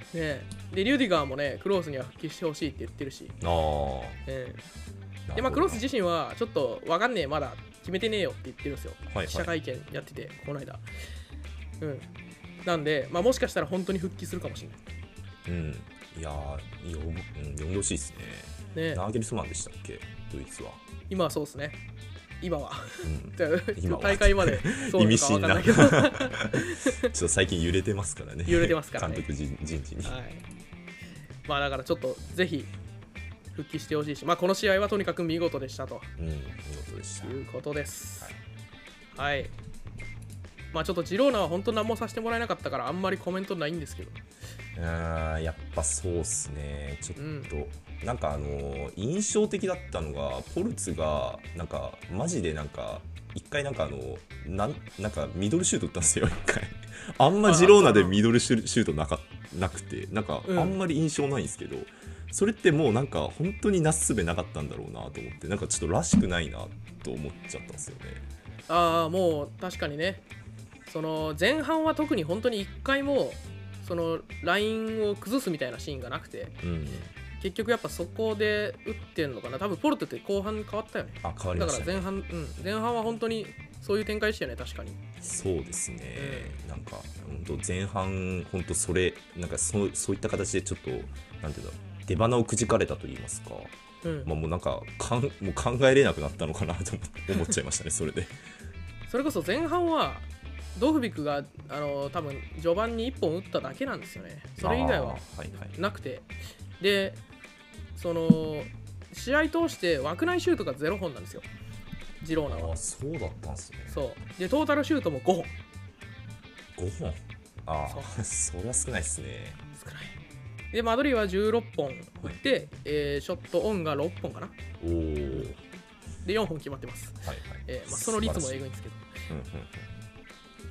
[SPEAKER 1] ね、でリュディガーもねクロースには復帰してほしいって言ってるし、
[SPEAKER 2] ああ、
[SPEAKER 1] ね、でまあクロース自身はちょっと分かんねえ、まだ決めてねえよって言ってるんですよ、はいはい、記者会見やっててこの間。うんなんで、まあ、もしかしたら本当に復帰するかもしれない。
[SPEAKER 2] うんいやーよ、うん、呼んでほしいですね。ね、ナーゲルスマンでしたっけドイツは。
[SPEAKER 1] 今はそうですね。今は、うん、
[SPEAKER 2] 今は
[SPEAKER 1] 大会までそうなのか分かんないけどちょ
[SPEAKER 2] っと最近揺れてますからね。
[SPEAKER 1] 揺れてますからね
[SPEAKER 2] 監督人事に、
[SPEAKER 1] はい、まあだからちょっとぜひ復帰してほしいし、まあこの試合はとにかく見事でしたと、
[SPEAKER 2] うん、見事でした
[SPEAKER 1] いうことです。はい、はい、まあちょっとジローナは本当何もさせてもらえなかったからあんまりコメントないんですけど、
[SPEAKER 2] あやっぱそうっすね。ちょっと、うん、なんかあのー、印象的だったのがポルツがなんかマジでなんか一回なんかあのなんなんかミドルシュート打ったんですよ一回あんまジローナでミドルシュートなかなくてなんかあんまり印象ないんですけど、うん、それってもうなんか本当になすすべなかったんだろうなと思って、なんかちょっとらしくないなと思っちゃったんですよね。
[SPEAKER 1] ああもう確かにね、その前半は特に本当にいっかいもそのラインを崩すみたいなシーンがなくて、うん、結局やっぱそこで打ってんのかな。多分ポルトって後半変わったよね。
[SPEAKER 2] あ変わりましたね。
[SPEAKER 1] だから前半、うん、前半は本当にそういう展開でしたよね。確かに
[SPEAKER 2] そうですね、うん、なんか本当前半本当それなんか そ, そういった形でちょっとなんていうんだろう、出花をくじかれたと言いますか、うんまあ、もうなんかかんもう考えれなくなったのかなと思っちゃいましたねそれで
[SPEAKER 1] それこそ前半はドフビクがあの多分序盤にいっぽん打っただけなんですよね。それ以外はなくて、はいはい、でその試合通して枠内シュートがゼロほんなんですよジローナは。
[SPEAKER 2] あそうだったんですね。
[SPEAKER 1] そうでトータルシュートもごほん。
[SPEAKER 2] ごほんああそりゃ少ないですね。
[SPEAKER 1] 少ないでマドリーはじゅうろっぽん打って、はいえー、ショットオンがろっぽんかな。
[SPEAKER 2] おー
[SPEAKER 1] でよんほん決まってます、はいはいえーまあ、その率もえぐいんですけど、うんうんうん、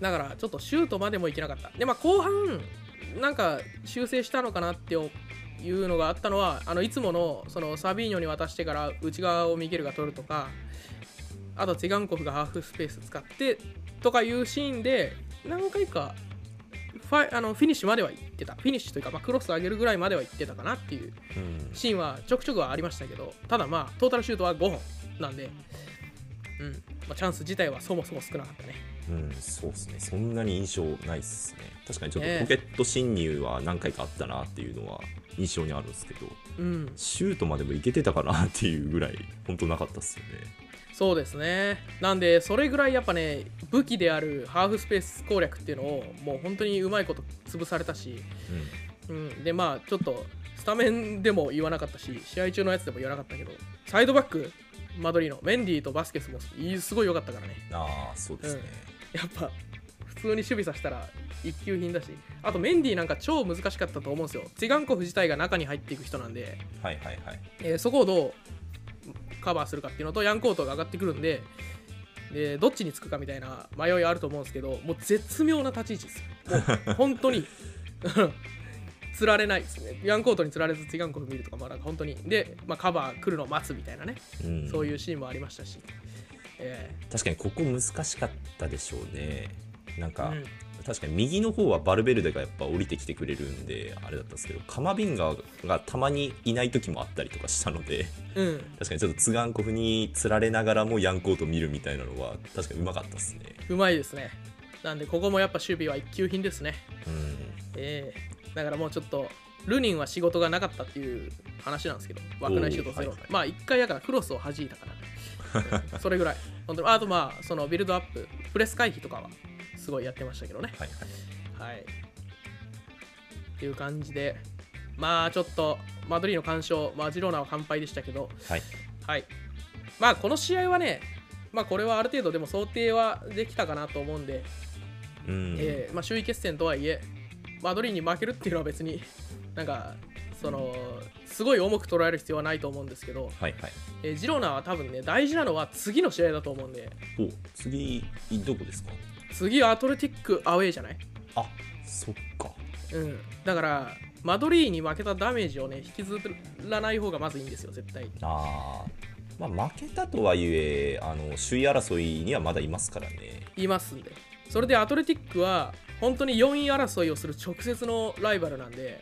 [SPEAKER 1] だからちょっとシュートまでもいけなかった。でまあ後半なんか修正したのかなっていうのがあったのは、あのいつも の, そのサビーニョに渡してから内側をミゲルが取るとか、あとツィガンコフがハーフスペース使ってとかいうシーンで何回かフ ァ, あのフィニッシュまでは行ってた。フィニッシュというか、まあ、クロス上げるぐらいまでは行ってたかなっていうシーンはちょくちょくはありましたけど、ただまあトータルシュートはごほんなんで、うんまあ、チャンス自体はそもそも少なかったね。
[SPEAKER 2] うん、そうですね。そんなに印象ないっすね。確かにちょっとポケット侵入は何回かあったなっていうのは印象にあるんですけど、うん、シュートまでもいけてたかなっていうぐらい本当なかったっすよね。
[SPEAKER 1] そうですね。なんでそれぐらいやっぱね武器であるハーフスペース攻略っていうのをもう本当にうまいこと潰されたし、うんうん、でまあちょっとスタメンでも言わなかったし試合中のやつでも言わなかったけど、サイドバックマドリーのメンディーとバスケスもすごい良かったからね。
[SPEAKER 2] ああそうですね、
[SPEAKER 1] うん、やっぱ普通に守備させたら一級品だし、あとメンディーなんか超難しかったと思うんですよ。ツィガンコフ自体が中に入っていく人なんで、
[SPEAKER 2] はいはいはい
[SPEAKER 1] えー、そこをどうカバーするかっていうのとヤンコートが上がってくるんで、でどっちにつくかみたいな迷いあると思うんですけど、もう絶妙な立ち位置ですよ。もう本当につられないですね。ヤンコートにつられずツィガンコフ見るとか、まあなんか本当にで、まあ、カバー来るのを待つみたいなね、うん、そういうシーンもありましたし、
[SPEAKER 2] えー、確かにここ難しかったでしょうね。なんか、うん、確かに右の方はバルベルデがやっぱ降りてきてくれるんであれだったんですけど、カマビンガがたまにいない時もあったりとかしたので、うん、確かにちょっとツガンコフにつられながらもヤンコート見るみたいなのは確かにうまかったですね。
[SPEAKER 1] うまいですね。なんでここもやっぱ守備は一級品ですね、うんえー、だからもうちょっとルニンは仕事がなかったっていう話なんですけど、枠内シュートゼロ、はいはい、まあいっかいだからクロスを弾いたからそれぐらい本当に。あとまあそのビルドアッププレス回避とかはすごいやってましたけどね。はいはい、はい、っていう感じで、まあちょっとマドリーの完勝、まあ、ジローナは完敗でしたけど、はい、はい、まあこの試合はね、まあこれはある程度でも想定はできたかなと思うんで、うんえーまあ、首位決戦とはいえマドリーに負けるっていうのは別になんかそのすごい重く捉える必要はないと思うんですけど、はいはいえー、ジローナは多分ね大事なのは次の試合だと思うんで。
[SPEAKER 2] お次どこですか？
[SPEAKER 1] 次アトレティックアウェーじゃない？
[SPEAKER 2] あ、そっか。
[SPEAKER 1] うん。だからマドリーに負けたダメージをね引きずらない方がまずいいんですよ絶対。
[SPEAKER 2] ああ、まあ負けたとはいえあの首位争いにはまだいますからね。
[SPEAKER 1] いますんで。それでアトレティックは本当によんい争いをする直接のライバルなんで、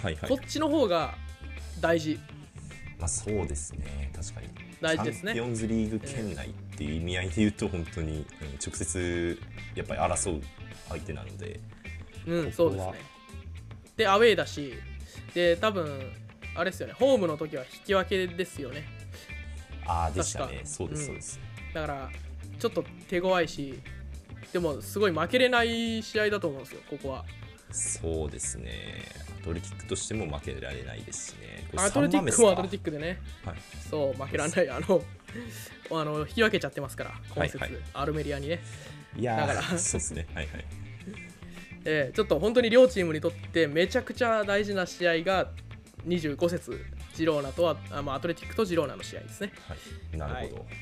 [SPEAKER 2] はいはい、
[SPEAKER 1] こっちの方が大事。
[SPEAKER 2] まあそうですね、確かに
[SPEAKER 1] 大事ですね。
[SPEAKER 2] チャンピオンズリーグ圏内っていう意味合いで言うと本当に、うん、直接やっぱり争う相手なので、
[SPEAKER 1] うん、そうですね。でアウェーだし、で多分あれですよね、ホームの時は引き分けですよね。
[SPEAKER 2] ああでしたね、そうですそうです、
[SPEAKER 1] うん、だからちょっと手強いし、でもすごい負けれない試合だと思うんですよ、ここは。
[SPEAKER 2] そうですね、アトレティックとしても負けられないですしね。
[SPEAKER 1] アトレティックもアトレティックでね、
[SPEAKER 2] はい、
[SPEAKER 1] そう負けられない、あのあの引き分けちゃってますから、今節、
[SPEAKER 2] はいはい、
[SPEAKER 1] アルメリアにね。
[SPEAKER 2] いや
[SPEAKER 1] だから
[SPEAKER 2] そうですね、はいはい、
[SPEAKER 1] えー、ちょっと本当に両チームにとってめちゃくちゃ大事な試合がにじゅうご節、ジローナとはあ、まあ、アトレティックとジローナの試合ですね。
[SPEAKER 2] はい、なるほど、はい、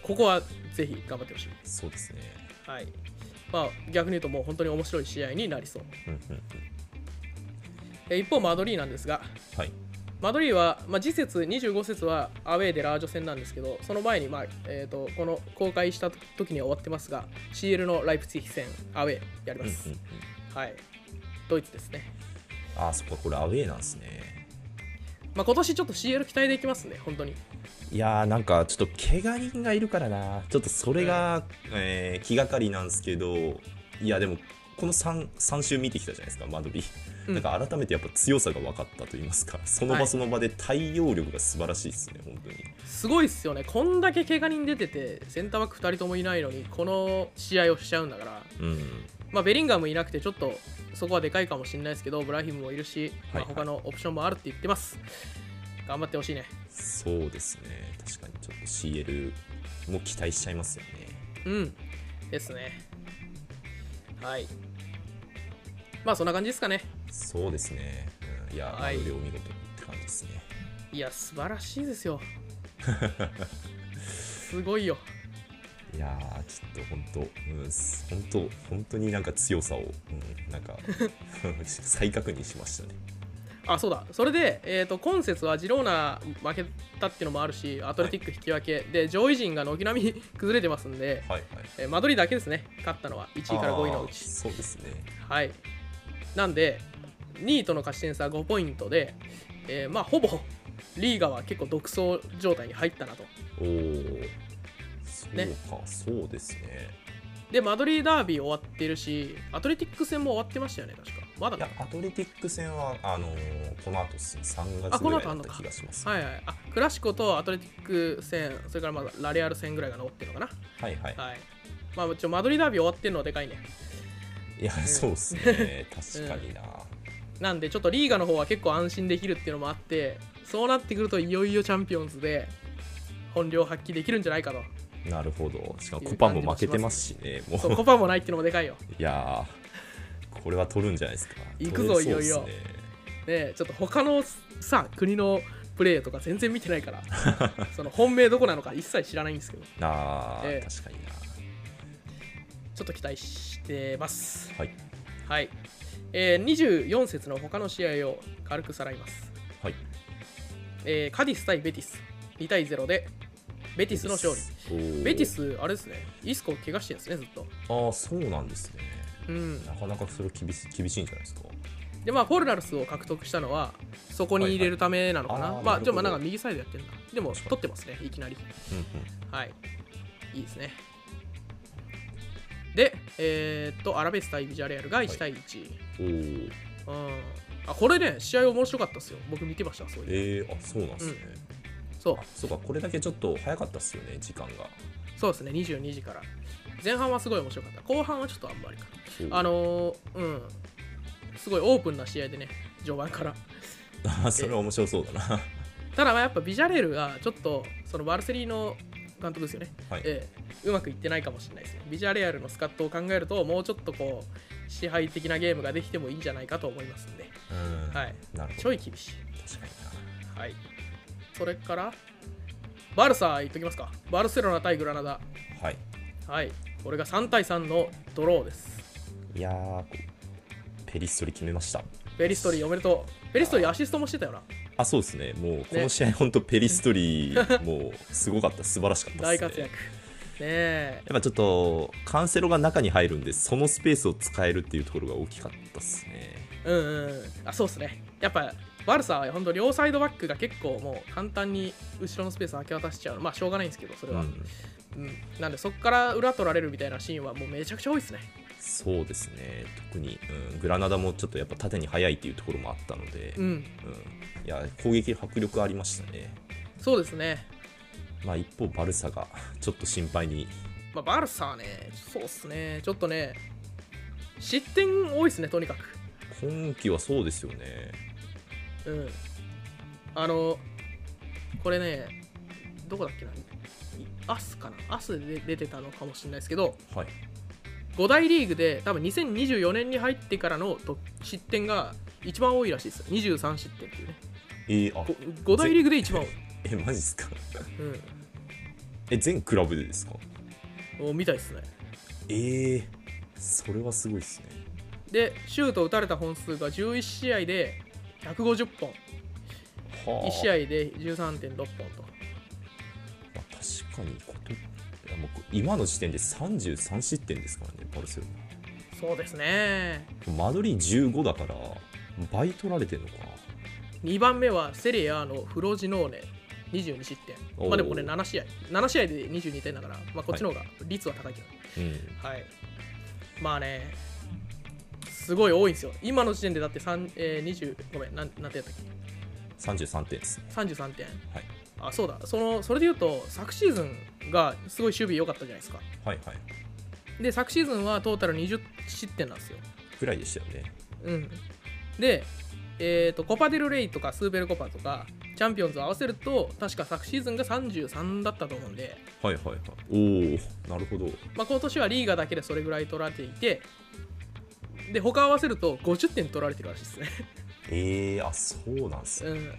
[SPEAKER 1] ここはぜひ頑張ってほしい。
[SPEAKER 2] そうですね、
[SPEAKER 1] はい、まあ、逆に言うともう本当に面白い試合になりそう。
[SPEAKER 2] うんうんうん、
[SPEAKER 1] え一方マドリーなんですが、
[SPEAKER 2] はい、
[SPEAKER 1] マドリーは、まあ、次節にじゅうご節はアウェーでラージョ戦なんですけど、その前に、まあえー、とこの公開した時には終わってますが シーエル のライプツィヒ戦アウェーやります、うんうんうん、はい、ドイツですね。
[SPEAKER 2] ああそっか、これアウェーなんですね。
[SPEAKER 1] まあ、今年ちょっと シーエル 期待できますね、本当に。
[SPEAKER 2] いやーなんかちょっと怪我人がいるからな、ちょっとそれが、うん、えー、気がかりなんですけど、いやでもこの 3, さん週見てきたじゃないですか、マドリー、うん、なんか改めてやっぱ強さが分かったと言いますか、その場その場で対応力が素晴らしいですね、はい、本当に
[SPEAKER 1] すごいっすよね。こんだけ怪我人出ててセンターバックふたりともいないのにこの試合をしちゃうんだから、うん、まあ、ベリンガムいなくてちょっとそこはでかいかもしれないですけど、ブラヒムもいるし、はいはい、まあ、他のオプションもあるって言ってます。頑張ってほしいね。
[SPEAKER 2] そうですね、確かにちょっと シーエル も期待しちゃいますよね。
[SPEAKER 1] うんですね。はい、まあそんな感じですかね。
[SPEAKER 2] そうですね、うん、いや、はい、マドリーお見事って感じですね。
[SPEAKER 1] いや素晴らしいですよすごいよ。
[SPEAKER 2] いやーちょっと本当、うん、本当本当になんか強さを、うん、なんか再確認しましたね。
[SPEAKER 1] あ、そうだ、それで、えー、と今節はジローナ負けたっていうのもあるし、アトレティック引き分け、はい、で上位陣が軒並み崩れてますんで、はいはい、えー、マドリーだけですね、勝ったのは。いちいからごいのうち。
[SPEAKER 2] そうですね、
[SPEAKER 1] はい、なんでにいとの勝ち点差はごポイントで、えー、まあほぼリーガは結構独走状態に入ったなと。
[SPEAKER 2] おお、そうか、ね、そうですね。
[SPEAKER 1] でマドリーダービー終わってるし、アトレティック戦も終わってましたよね、確か。まだか。
[SPEAKER 2] いや、アトレティック戦はあのー、この後さんがつぐらいだった気がします、
[SPEAKER 1] ね。はいはい。あ、クラシコとアトレティック戦、それからまだラレアル戦ぐらいが残ってるのかな。
[SPEAKER 2] はいはい。はい、
[SPEAKER 1] まあ、ちょマドリーダービー終わってるのはでかいね。
[SPEAKER 2] いや、うん、そうですね、確かにな、うん。
[SPEAKER 1] なんでちょっとリーガの方は結構安心できるっていうのもあって、そうなってくるといよいよチャンピオンズで本領発揮できるんじゃないかと。
[SPEAKER 2] なるほど。しかもコパも負けてますしね。
[SPEAKER 1] もうそう、コパもないっていうのもでかいよ。
[SPEAKER 2] いやー、これは取るんじゃないですか。
[SPEAKER 1] 行くぞ、いよいよ。ねえ、ちょっと他のさ、国のプレーとか全然見てないから、その本命どこなのか一切知らないんですけど。
[SPEAKER 2] あー、えー、確かにな。
[SPEAKER 1] ちょっと期待してます。
[SPEAKER 2] はい。
[SPEAKER 1] はい。えー、にじゅうよん節の他の試合を軽くさらいます。
[SPEAKER 2] はい。
[SPEAKER 1] えー、カディス対ベティス、にたいゼロで、ベティスの勝利。ベティス、あれですね、イスコ怪我してるんですね、ずっと。
[SPEAKER 2] ああ、そうなんですね。
[SPEAKER 1] うん、
[SPEAKER 2] なかなかそれ厳し厳しいんじゃないですか。
[SPEAKER 1] で、まあ、フォルナルスを獲得したのは、そこに入れるためなのかな。はいはい、あまあ、ちょっとなんか右サイドやってるんだ。でも、取ってますね、いきなり。うんうん、はい。いいですね。で、えー、っと、アラベス対ビジャレアルがいちたいいち。はい、おー。うん。あ、これね、試合面白かったですよ。僕見てました、そういう。
[SPEAKER 2] えー、あ、そうなんですね。うん
[SPEAKER 1] そう
[SPEAKER 2] そうか、これだけちょっと早かったっすよね、時間が。
[SPEAKER 1] そうですね、にじゅうにじから。前半はすごい面白かった。後半はちょっとあんまりかな。あのー、うん、すごいオープンな試合でね、序盤から。
[SPEAKER 2] あ、それは面白そうだな。
[SPEAKER 1] ただ、やっぱビジャレールがちょっと、そのバルセリの監督ですよね、はい、えー、うまくいってないかもしれないですね。ビジャレアルのスカットを考えると、もうちょっとこう、支配的なゲームができてもいいんじゃないかと思いますんで、
[SPEAKER 2] うん、
[SPEAKER 1] はい、
[SPEAKER 2] なるほど。
[SPEAKER 1] ちょい厳しい。
[SPEAKER 2] 確かに
[SPEAKER 1] な。はい。それからバルサいっときますか。バルセロナ対グラナダ。
[SPEAKER 2] はい。
[SPEAKER 1] はい。これがさんたいさんのドローです。
[SPEAKER 2] いやー、ペリストリ決めました。
[SPEAKER 1] ペリストリおめでとう。ペリストリアシストもしてたよな。
[SPEAKER 2] あ、そうですね。もうこの試合、本当ペリストリもうすごかった、素晴らしかったですね。
[SPEAKER 1] 大活躍。ねえ。
[SPEAKER 2] やっぱちょっとカンセロが中に入るんで、そのスペースを使えるっていうところが大きかったですね。
[SPEAKER 1] うんうん。あ、そうですね。 やっぱバルサは本当両サイドバックが結構もう簡単に後ろのスペースを明け渡しちゃう。まあしょうがないんですけど、それは、うんうん、なんでそこから裏取られるみたいなシーンはもうめちゃくちゃ多いですね。
[SPEAKER 2] そうですね、特に、うん、グラナダもちょっとやっぱ縦に速いっていうところもあったので、
[SPEAKER 1] うんうん、
[SPEAKER 2] いや攻撃迫力ありましたね。
[SPEAKER 1] そうですね。
[SPEAKER 2] まあ一方バルサがちょっと心配に、
[SPEAKER 1] まあ、バルサはね、そうっすね、ちょっとね失点多いですね、とにかく
[SPEAKER 2] 今季は。そうですよね。
[SPEAKER 1] うん、あのこれね、どこだっけな、アスかな、アスで出てたのかもしれないですけど、
[SPEAKER 2] はい、
[SPEAKER 1] ご大リーグで多分にせんにじゅうよねんに入ってからの失点が一番多いらしいです。にじゅうさん失点っていうね。
[SPEAKER 2] えー、あ
[SPEAKER 1] ご, ご大リーグで一番多い。
[SPEAKER 2] え、マジっすか。
[SPEAKER 1] うん、
[SPEAKER 2] え、全クラブでですか。
[SPEAKER 1] おみたいですね。
[SPEAKER 2] えー、それはすごいですね。
[SPEAKER 1] で、シュート打たれた本数がじゅういち試合でひゃくごじゅっぽん、はあ、いち試合で じゅうさんてんろっぽんと。
[SPEAKER 2] まあ、確かにこといやもう今の時点でさんじゅうさん失点ですからね、バルセロ
[SPEAKER 1] ナ。そうですね。
[SPEAKER 2] マドリーじゅうごだから倍取られてんのか。
[SPEAKER 1] にばんめはセリアのフロジノーネにじゅうに失点。まあでもこれなな試合なな試合でにじゅうにてんだから、まあ、こっちの方が率は高いけど、はい、うんはい、まあねすごい多いんですよ今の時点で。だって3、えー、にじゅうごめん、なんなんてやったっけ、
[SPEAKER 2] さんじゅうさんてんですね。
[SPEAKER 1] さんじゅうさんてん、
[SPEAKER 2] はい、
[SPEAKER 1] あそうだ、そのそれでいうと昨シーズンがすごい守備良かったじゃないですか。
[SPEAKER 2] はいはい。
[SPEAKER 1] で昨シーズンはトータルにじゅう失点なんですよ。
[SPEAKER 2] ぐらいでしたよね。うん
[SPEAKER 1] でえー、とコパデルレイとかスーペルコパとかチャンピオンズを合わせると確か昨シーズンがさんじゅうさんだったと思うんで、
[SPEAKER 2] はいはいはい。おお、なるほど。
[SPEAKER 1] まあ、今年はリーガだけでそれぐらい取られていて、で他合わせるとごじゅってん取られてるらしいですね。
[SPEAKER 2] えー、あ、そうなんすね。うん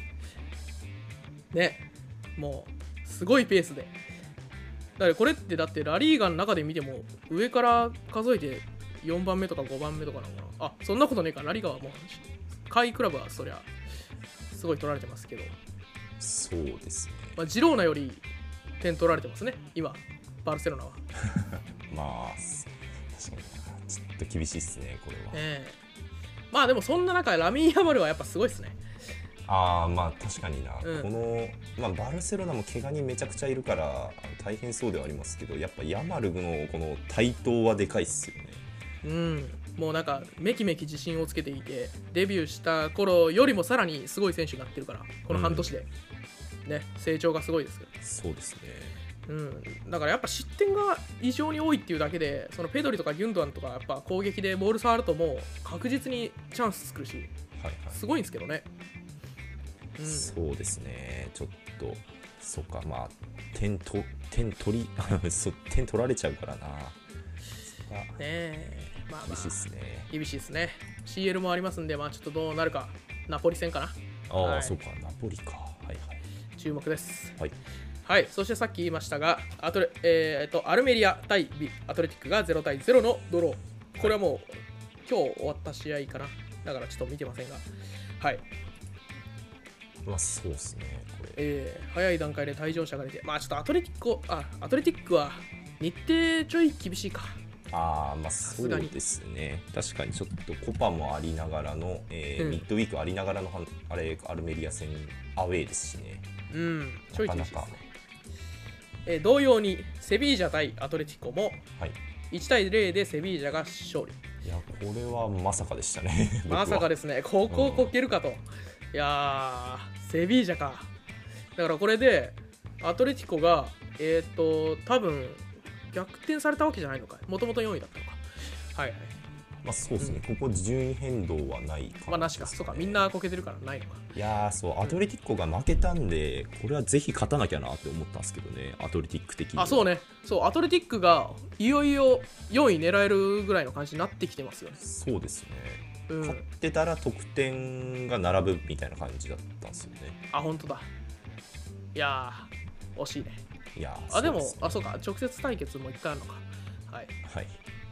[SPEAKER 1] ね、もうすごいペースで。だからこれってだってラリーガの中で見ても上から数えてよんばんめとかごばんめとかなのかな。あ、そんなことねえか。ラリーガはもう下位クラブはそりゃすごい取られてますけど。
[SPEAKER 2] そうですね。
[SPEAKER 1] まあ、ジローナより点取られてますね今バルセロナは。
[SPEAKER 2] まあ確かにちょっと厳しいっすねこれは。
[SPEAKER 1] えー、まあでもそんな中ラミーヤマルはやっぱすごいっすね。
[SPEAKER 2] ああまあ確かにな、
[SPEAKER 1] うん、
[SPEAKER 2] この、まあ、バルセロナも怪我人めちゃくちゃいるから大変そうではありますけど、やっぱヤマルのこの台頭はでかいっすよね。
[SPEAKER 1] うん、もうなんかめきめき自信をつけていて、デビューした頃よりもさらにすごい選手になってるから、この半年で、うん、ね、成長がすごいですよ。
[SPEAKER 2] そうですね、
[SPEAKER 1] うん、だからやっぱ失点が異常に多いっていうだけで、そのペドリとかギュンドアンとかやっぱ攻撃でボール触るともう確実にチャンス作るし、はいはい、すごいんですけどね。
[SPEAKER 2] うん、そうですね、ちょっとそうか、まあ点と点取り点取られちゃうからな。
[SPEAKER 1] ねえ、まあまあ、
[SPEAKER 2] 厳しいっすね。
[SPEAKER 1] 厳しいっすね。シーエル もありますんで、まあちょっとどうなるか。ナポリ戦かな。
[SPEAKER 2] ああ、はい、そうか、ナポリか。はいはい。
[SPEAKER 1] 注目です。
[SPEAKER 2] はい。
[SPEAKER 1] はい、そしてさっき言いましたが、アトレえー、とアルメリア対ビアトレティックがゼロたいゼロのドロー。これはもう、はい、今日終わった試合かな。だからちょっと見てませんが。はい。
[SPEAKER 2] まあそうですね、これ。
[SPEAKER 1] えー、早い段階で退場者が出て、まあちょっとアトレティック、あ、アトレティックは日程ちょい厳しいか。
[SPEAKER 2] ああ、まあそうですね。確かにちょっとコパもありながらの、えーうん、ミッドウィークありながらのあれアルメリア戦アウェーですしね。
[SPEAKER 1] うん、ちょい厳しいですね。えー、同様にセビージャ対アトレティコもいちたいゼロでセビージャが勝利。
[SPEAKER 2] いや、これはまさかでしたね。
[SPEAKER 1] まさかですね。ここをこけるかと。うん、いやー、セビージャか。だからこれでアトレティコが、えっと、多分逆転されたわけじゃないのか。もともとよんいだったのか。はいはい。
[SPEAKER 2] まあそうですね、うん、ここ順位変動はないか、ね、
[SPEAKER 1] まあなしか。そうか、みんなこけてるからないのか。
[SPEAKER 2] いやー、そう、アトレティッコが負けたんで、これはぜひ勝たなきゃなって思ったんですけどね、アトレティック的に。
[SPEAKER 1] あ、そうね。そう、アトレティックがいよいよよんい狙えるぐらいの感じになってきてますよね。
[SPEAKER 2] そうですね。うん、勝
[SPEAKER 1] っ
[SPEAKER 2] ってたら得点が並ぶみたいな感じだったんですよね。
[SPEAKER 1] あ、本当だ。いやー、惜しいね。
[SPEAKER 2] いや
[SPEAKER 1] ー、あ、でも、あ、そうか、直接対決もいっかいあるのか。はい。
[SPEAKER 2] はい。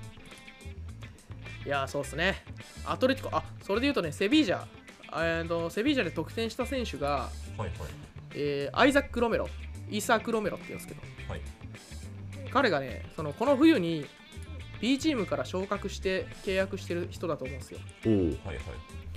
[SPEAKER 1] いやー、そうですね。アトレティコ、あ、それで言うとね、セビージャ、えー、とセビージャで得点した選手が、
[SPEAKER 2] はいはい、
[SPEAKER 1] えー、アイザック・ロメロ、イーサーク・ロメロって言うんですけど、
[SPEAKER 2] はい、
[SPEAKER 1] 彼がね、そのこの冬に B チームから昇格して契約してる人だと思うんですよ。
[SPEAKER 2] おー、はいはい。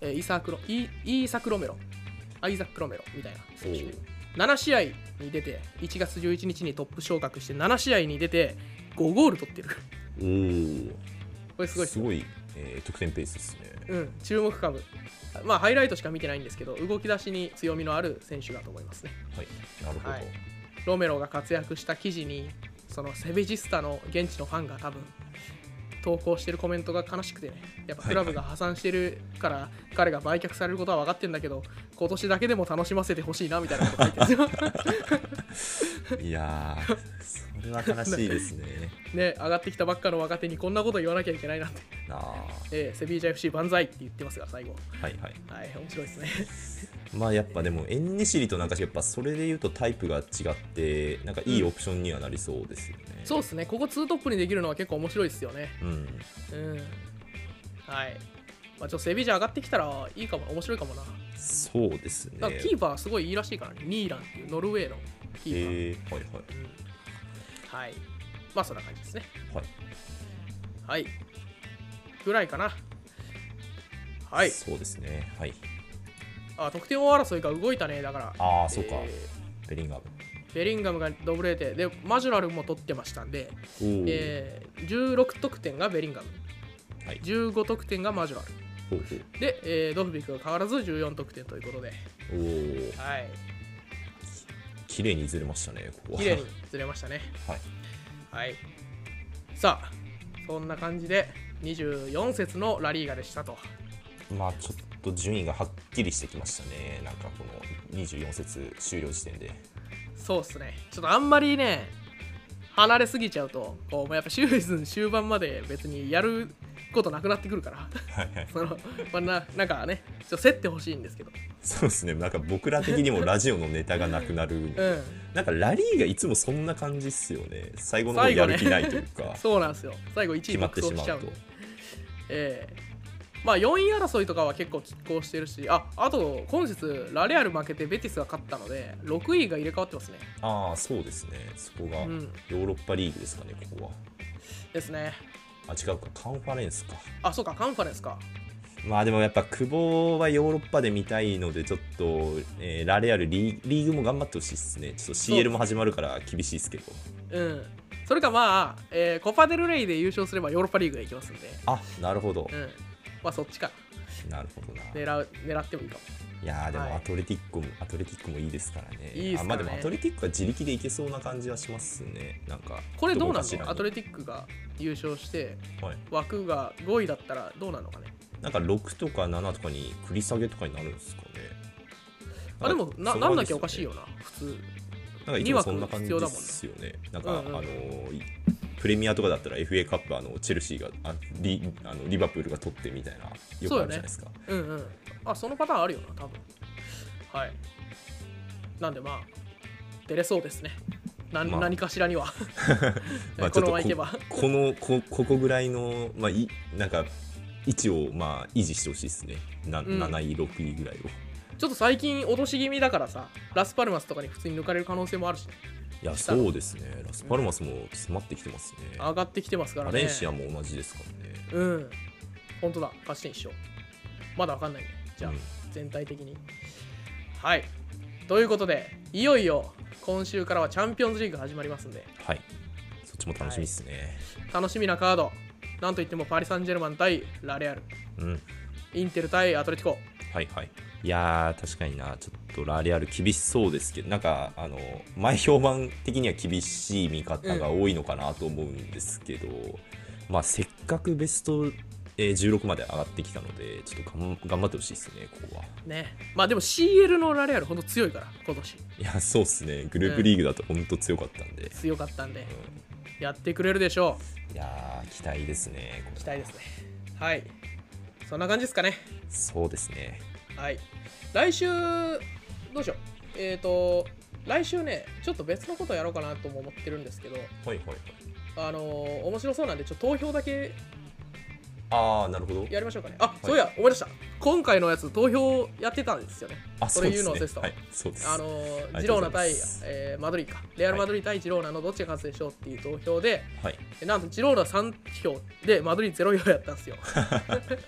[SPEAKER 1] えー、イサクロイイーサク・ロメロ、アイザック・ロメロみたいな選手、なな試合に出て、いちがつじゅういちにちにトップ昇格してなな試合に出てごゴール取ってる。
[SPEAKER 2] おお、
[SPEAKER 1] これすごい
[SPEAKER 2] すごい、えー、得点ペースですね。
[SPEAKER 1] うん、注目株。まあハイライトしか見てないんですけど、動き出しに強みのある選手だと思いますね。
[SPEAKER 2] はい、なるほど。はい、
[SPEAKER 1] ロメロが活躍した記事に、そのセベジスタの現地のファンが多分投稿してるコメントが悲しくてね、やっぱクラブが破産してるから彼が売却されることは分かってるんだけど、今年だけでも楽しませてほしいなみたいなこと書いてるんですよ。
[SPEAKER 2] いやー、それは悲しいですね。
[SPEAKER 1] ね、上がってきたばっかの若手にこんなこと言わなきゃいけないなって。
[SPEAKER 2] あ
[SPEAKER 1] えー、セビージャ エフシー 万歳って言ってますが、最後。
[SPEAKER 2] はいはい。
[SPEAKER 1] はい、面白いですね。
[SPEAKER 2] まあやっぱでもエンネシリとなんかやっぱそれで言うとタイプが違ってなんかいいオプションにはなりそうですよね。
[SPEAKER 1] うん、そうですね。ここツートップにできるのは結構面白いですよね。
[SPEAKER 2] うん。うん。
[SPEAKER 1] はい。まあ、ちょっとセビージャ上がってきたらいいかも、面白いかもな。
[SPEAKER 2] そうですね。
[SPEAKER 1] なんかキーパーすごいいいらしいからね。ニーランっていうノルウェーのキーパー。
[SPEAKER 2] えー、はいはい。うん、
[SPEAKER 1] はい。まあそんな感じですね。
[SPEAKER 2] はい。
[SPEAKER 1] はい。ぐらいかな。はい。
[SPEAKER 2] そうですね。はい。
[SPEAKER 1] あ、得点王争いが動いたね。だから。
[SPEAKER 2] ああ、そうか。ベリンガム。
[SPEAKER 1] ベリンガムがドブレーテで、マジュラルも取ってましたんで、えー、じゅうろく得点がベリンガム、はい、じゅうご得点がマジュラル。
[SPEAKER 2] ほうほう
[SPEAKER 1] で、えー、ドフビックが変わらずじゅうよん得点ということで。
[SPEAKER 2] おー。
[SPEAKER 1] はい。
[SPEAKER 2] 綺麗にずれましたね、ここは。
[SPEAKER 1] 綺麗にずれましたね。
[SPEAKER 2] はい。
[SPEAKER 1] はい。さあ、そんな感じでにじゅうよん節のラリーガでしたと。
[SPEAKER 2] まあちょっと順位がはっきりしてきましたね。なんかこのにじゅうよん節終了時点で。
[SPEAKER 1] そうっすね。ちょっとあんまりね、離れすぎちゃうと、こうやっぱシーズン終盤まで別にやることなくなってくるから、はいはい、そのまあ、な, なんかね、ちょっと競ってほしいんですけど。
[SPEAKER 2] そうですね。なんか僕ら的にもラジオのネタがなくなる、うん、なんかラリーがいつもそんな感じっすよね。最後の方やる気ないというか、
[SPEAKER 1] ね、そうなんですよ。最後いちい独走しちゃうと。ええーまあよんい争いとかは結構拮抗してるし、あ、あと今節ラレアル負けてベティスが勝ったのでろくいが入れ替わってますね。
[SPEAKER 2] ああ、そうですね。そこがヨーロッパリーグですかね、ここは。
[SPEAKER 1] ですね。
[SPEAKER 2] あ、違うか、カンファレンスか。
[SPEAKER 1] あ、そうか、カンファレンスか。
[SPEAKER 2] まあでもやっぱ久保はヨーロッパで見たいので、ちょっと、えー、ラレアルリー、リーグも頑張ってほしいですね。ちょっと シーエル も始まるから厳しいですけど。
[SPEAKER 1] うん。それかまあ、えー、コパデルレイで優勝すればヨーロッパリーグへ行きますんで。
[SPEAKER 2] あ、なるほど。
[SPEAKER 1] うん。まあそっちか。
[SPEAKER 2] なるほどな。
[SPEAKER 1] 狙う狙ってもいいかも。
[SPEAKER 2] いやーでもアトレティックも、はい、アトレティックもいいですからね。
[SPEAKER 1] いいですかね。
[SPEAKER 2] あ、まあでもアトレティックは自力でいけそうな感じはしますね。なんか
[SPEAKER 1] これどうなの？アトレティックが優勝して、はい、枠がごいだったらどうなのかね。
[SPEAKER 2] なんかろくとかななとかに繰り下げとかになるんですかね。
[SPEAKER 1] あ、でもななんなきゃおかしいよな普通。
[SPEAKER 2] なんかいつもそんな感じですよね。なんか、うんうん、あのー。プレミアとかだったら エフエー カップあのチェルシーがあ リ, あのリバプールが取ってみたいなよくあるじゃないですか。
[SPEAKER 1] う, ね、うんうん。あ、そのパターンあるよな多分。はい。なんでまあ出れそうですね。な、まあ、何かしらには。まあこのままいけば
[SPEAKER 2] この こ, ここぐらいのまあいなんか位置をまあ維持してほしいですね。な、うん、なないろくいぐらいを。
[SPEAKER 1] ちょっと最近落とし気味だからさ、ラスパルマスとかに普通に抜かれる可能性もあるしね。
[SPEAKER 2] いや、そうですね。ラスパルマスも迫ってきてますね。
[SPEAKER 1] 上がってきてますからね。
[SPEAKER 2] バレンシアも同じですからね。
[SPEAKER 1] うん。本当だ。勝ち点一緒。まだわかんないね。じゃあ、うん、全体的に。はい。ということで、いよいよ今週からはチャンピオンズリーグ始まりますんで。
[SPEAKER 2] はい。そっちも楽しみですね。
[SPEAKER 1] はい、楽しみなカード。なんといってもパリ・サンジェルマン対ラレアル。
[SPEAKER 2] うん。
[SPEAKER 1] インテル対アトレティコ。
[SPEAKER 2] はいはい。いやー確かにな、ちょっとラレアル厳しそうですけど、なんかあの前評判的には厳しい見方が多いのかなと思うんですけど、うん、まあせっかくベスト、えー、じゅうろくまで上がってきたので、ちょっとがん頑張ってほしいですね、ここは。
[SPEAKER 1] ね、まあでも シーエル のラレアルほんと強いから今年。
[SPEAKER 2] いや、そうっすね、グループリーグだとほんと強かったんで、うん、
[SPEAKER 1] 強かったんで、うん、やってくれるでしょ
[SPEAKER 2] う。いやー期待ですね。
[SPEAKER 1] 期待ですね。はい、そんな感じですかね。
[SPEAKER 2] そうですね。はい、
[SPEAKER 1] 来週どうしよう。えっ、ー、と来週ね、ちょっと別のことやろうかなとも思ってるんですけど、はい
[SPEAKER 2] はいはい、
[SPEAKER 1] あのー、面白そうなんでちょっと投票だけ
[SPEAKER 2] ああなるほど
[SPEAKER 1] やりましょうかね。あ、はい、そういや思い出した。今回のやつ投票やってたんですよね。
[SPEAKER 2] あ、
[SPEAKER 1] それ言うの忘れてた。
[SPEAKER 2] はい、そうです。
[SPEAKER 1] あのー、ジローナ対、えー、マドリーかレアルマドリー対ジローナのどっちが勝つでしょうっていう投票で、はい、なんとジローナさんひょうでマドリーゼロひょうやったんですよ。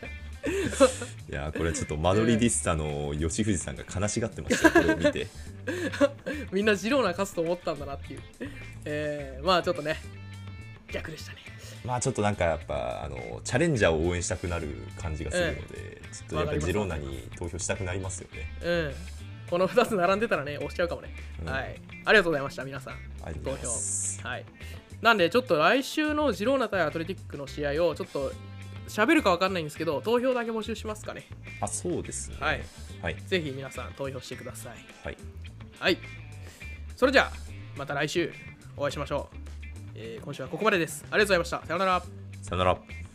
[SPEAKER 2] いやこれちょっとマドリディスタの吉藤さんが悲しがってましたよ、これを見て。
[SPEAKER 1] みんなジローナ勝つと思ったんだなっていう、えー、まあちょっとね逆でしたね。
[SPEAKER 2] まあちょっとなんかやっぱあのチャレンジャーを応援したくなる感じがするので、えー、ちょっとやっぱりジローナに投票したくなりますよね。
[SPEAKER 1] うん、このふたつ並んでたらね押しちゃうかもね、うん、はい、ありがとうございました皆さん投票。はい、なんでちょっと来週のジローナ対アトレティックの試合をちょっと喋るか分かんないんですけど、投票だけ募集しますかね。
[SPEAKER 2] あ、そうですね。
[SPEAKER 1] はい、
[SPEAKER 2] はい、
[SPEAKER 1] ぜひ皆さん投票してください。
[SPEAKER 2] はい、
[SPEAKER 1] はい、それじゃあまた来週お会いしましょう。えー、今週はここまでです。ありがとうございました。さよなら。
[SPEAKER 2] さよなら。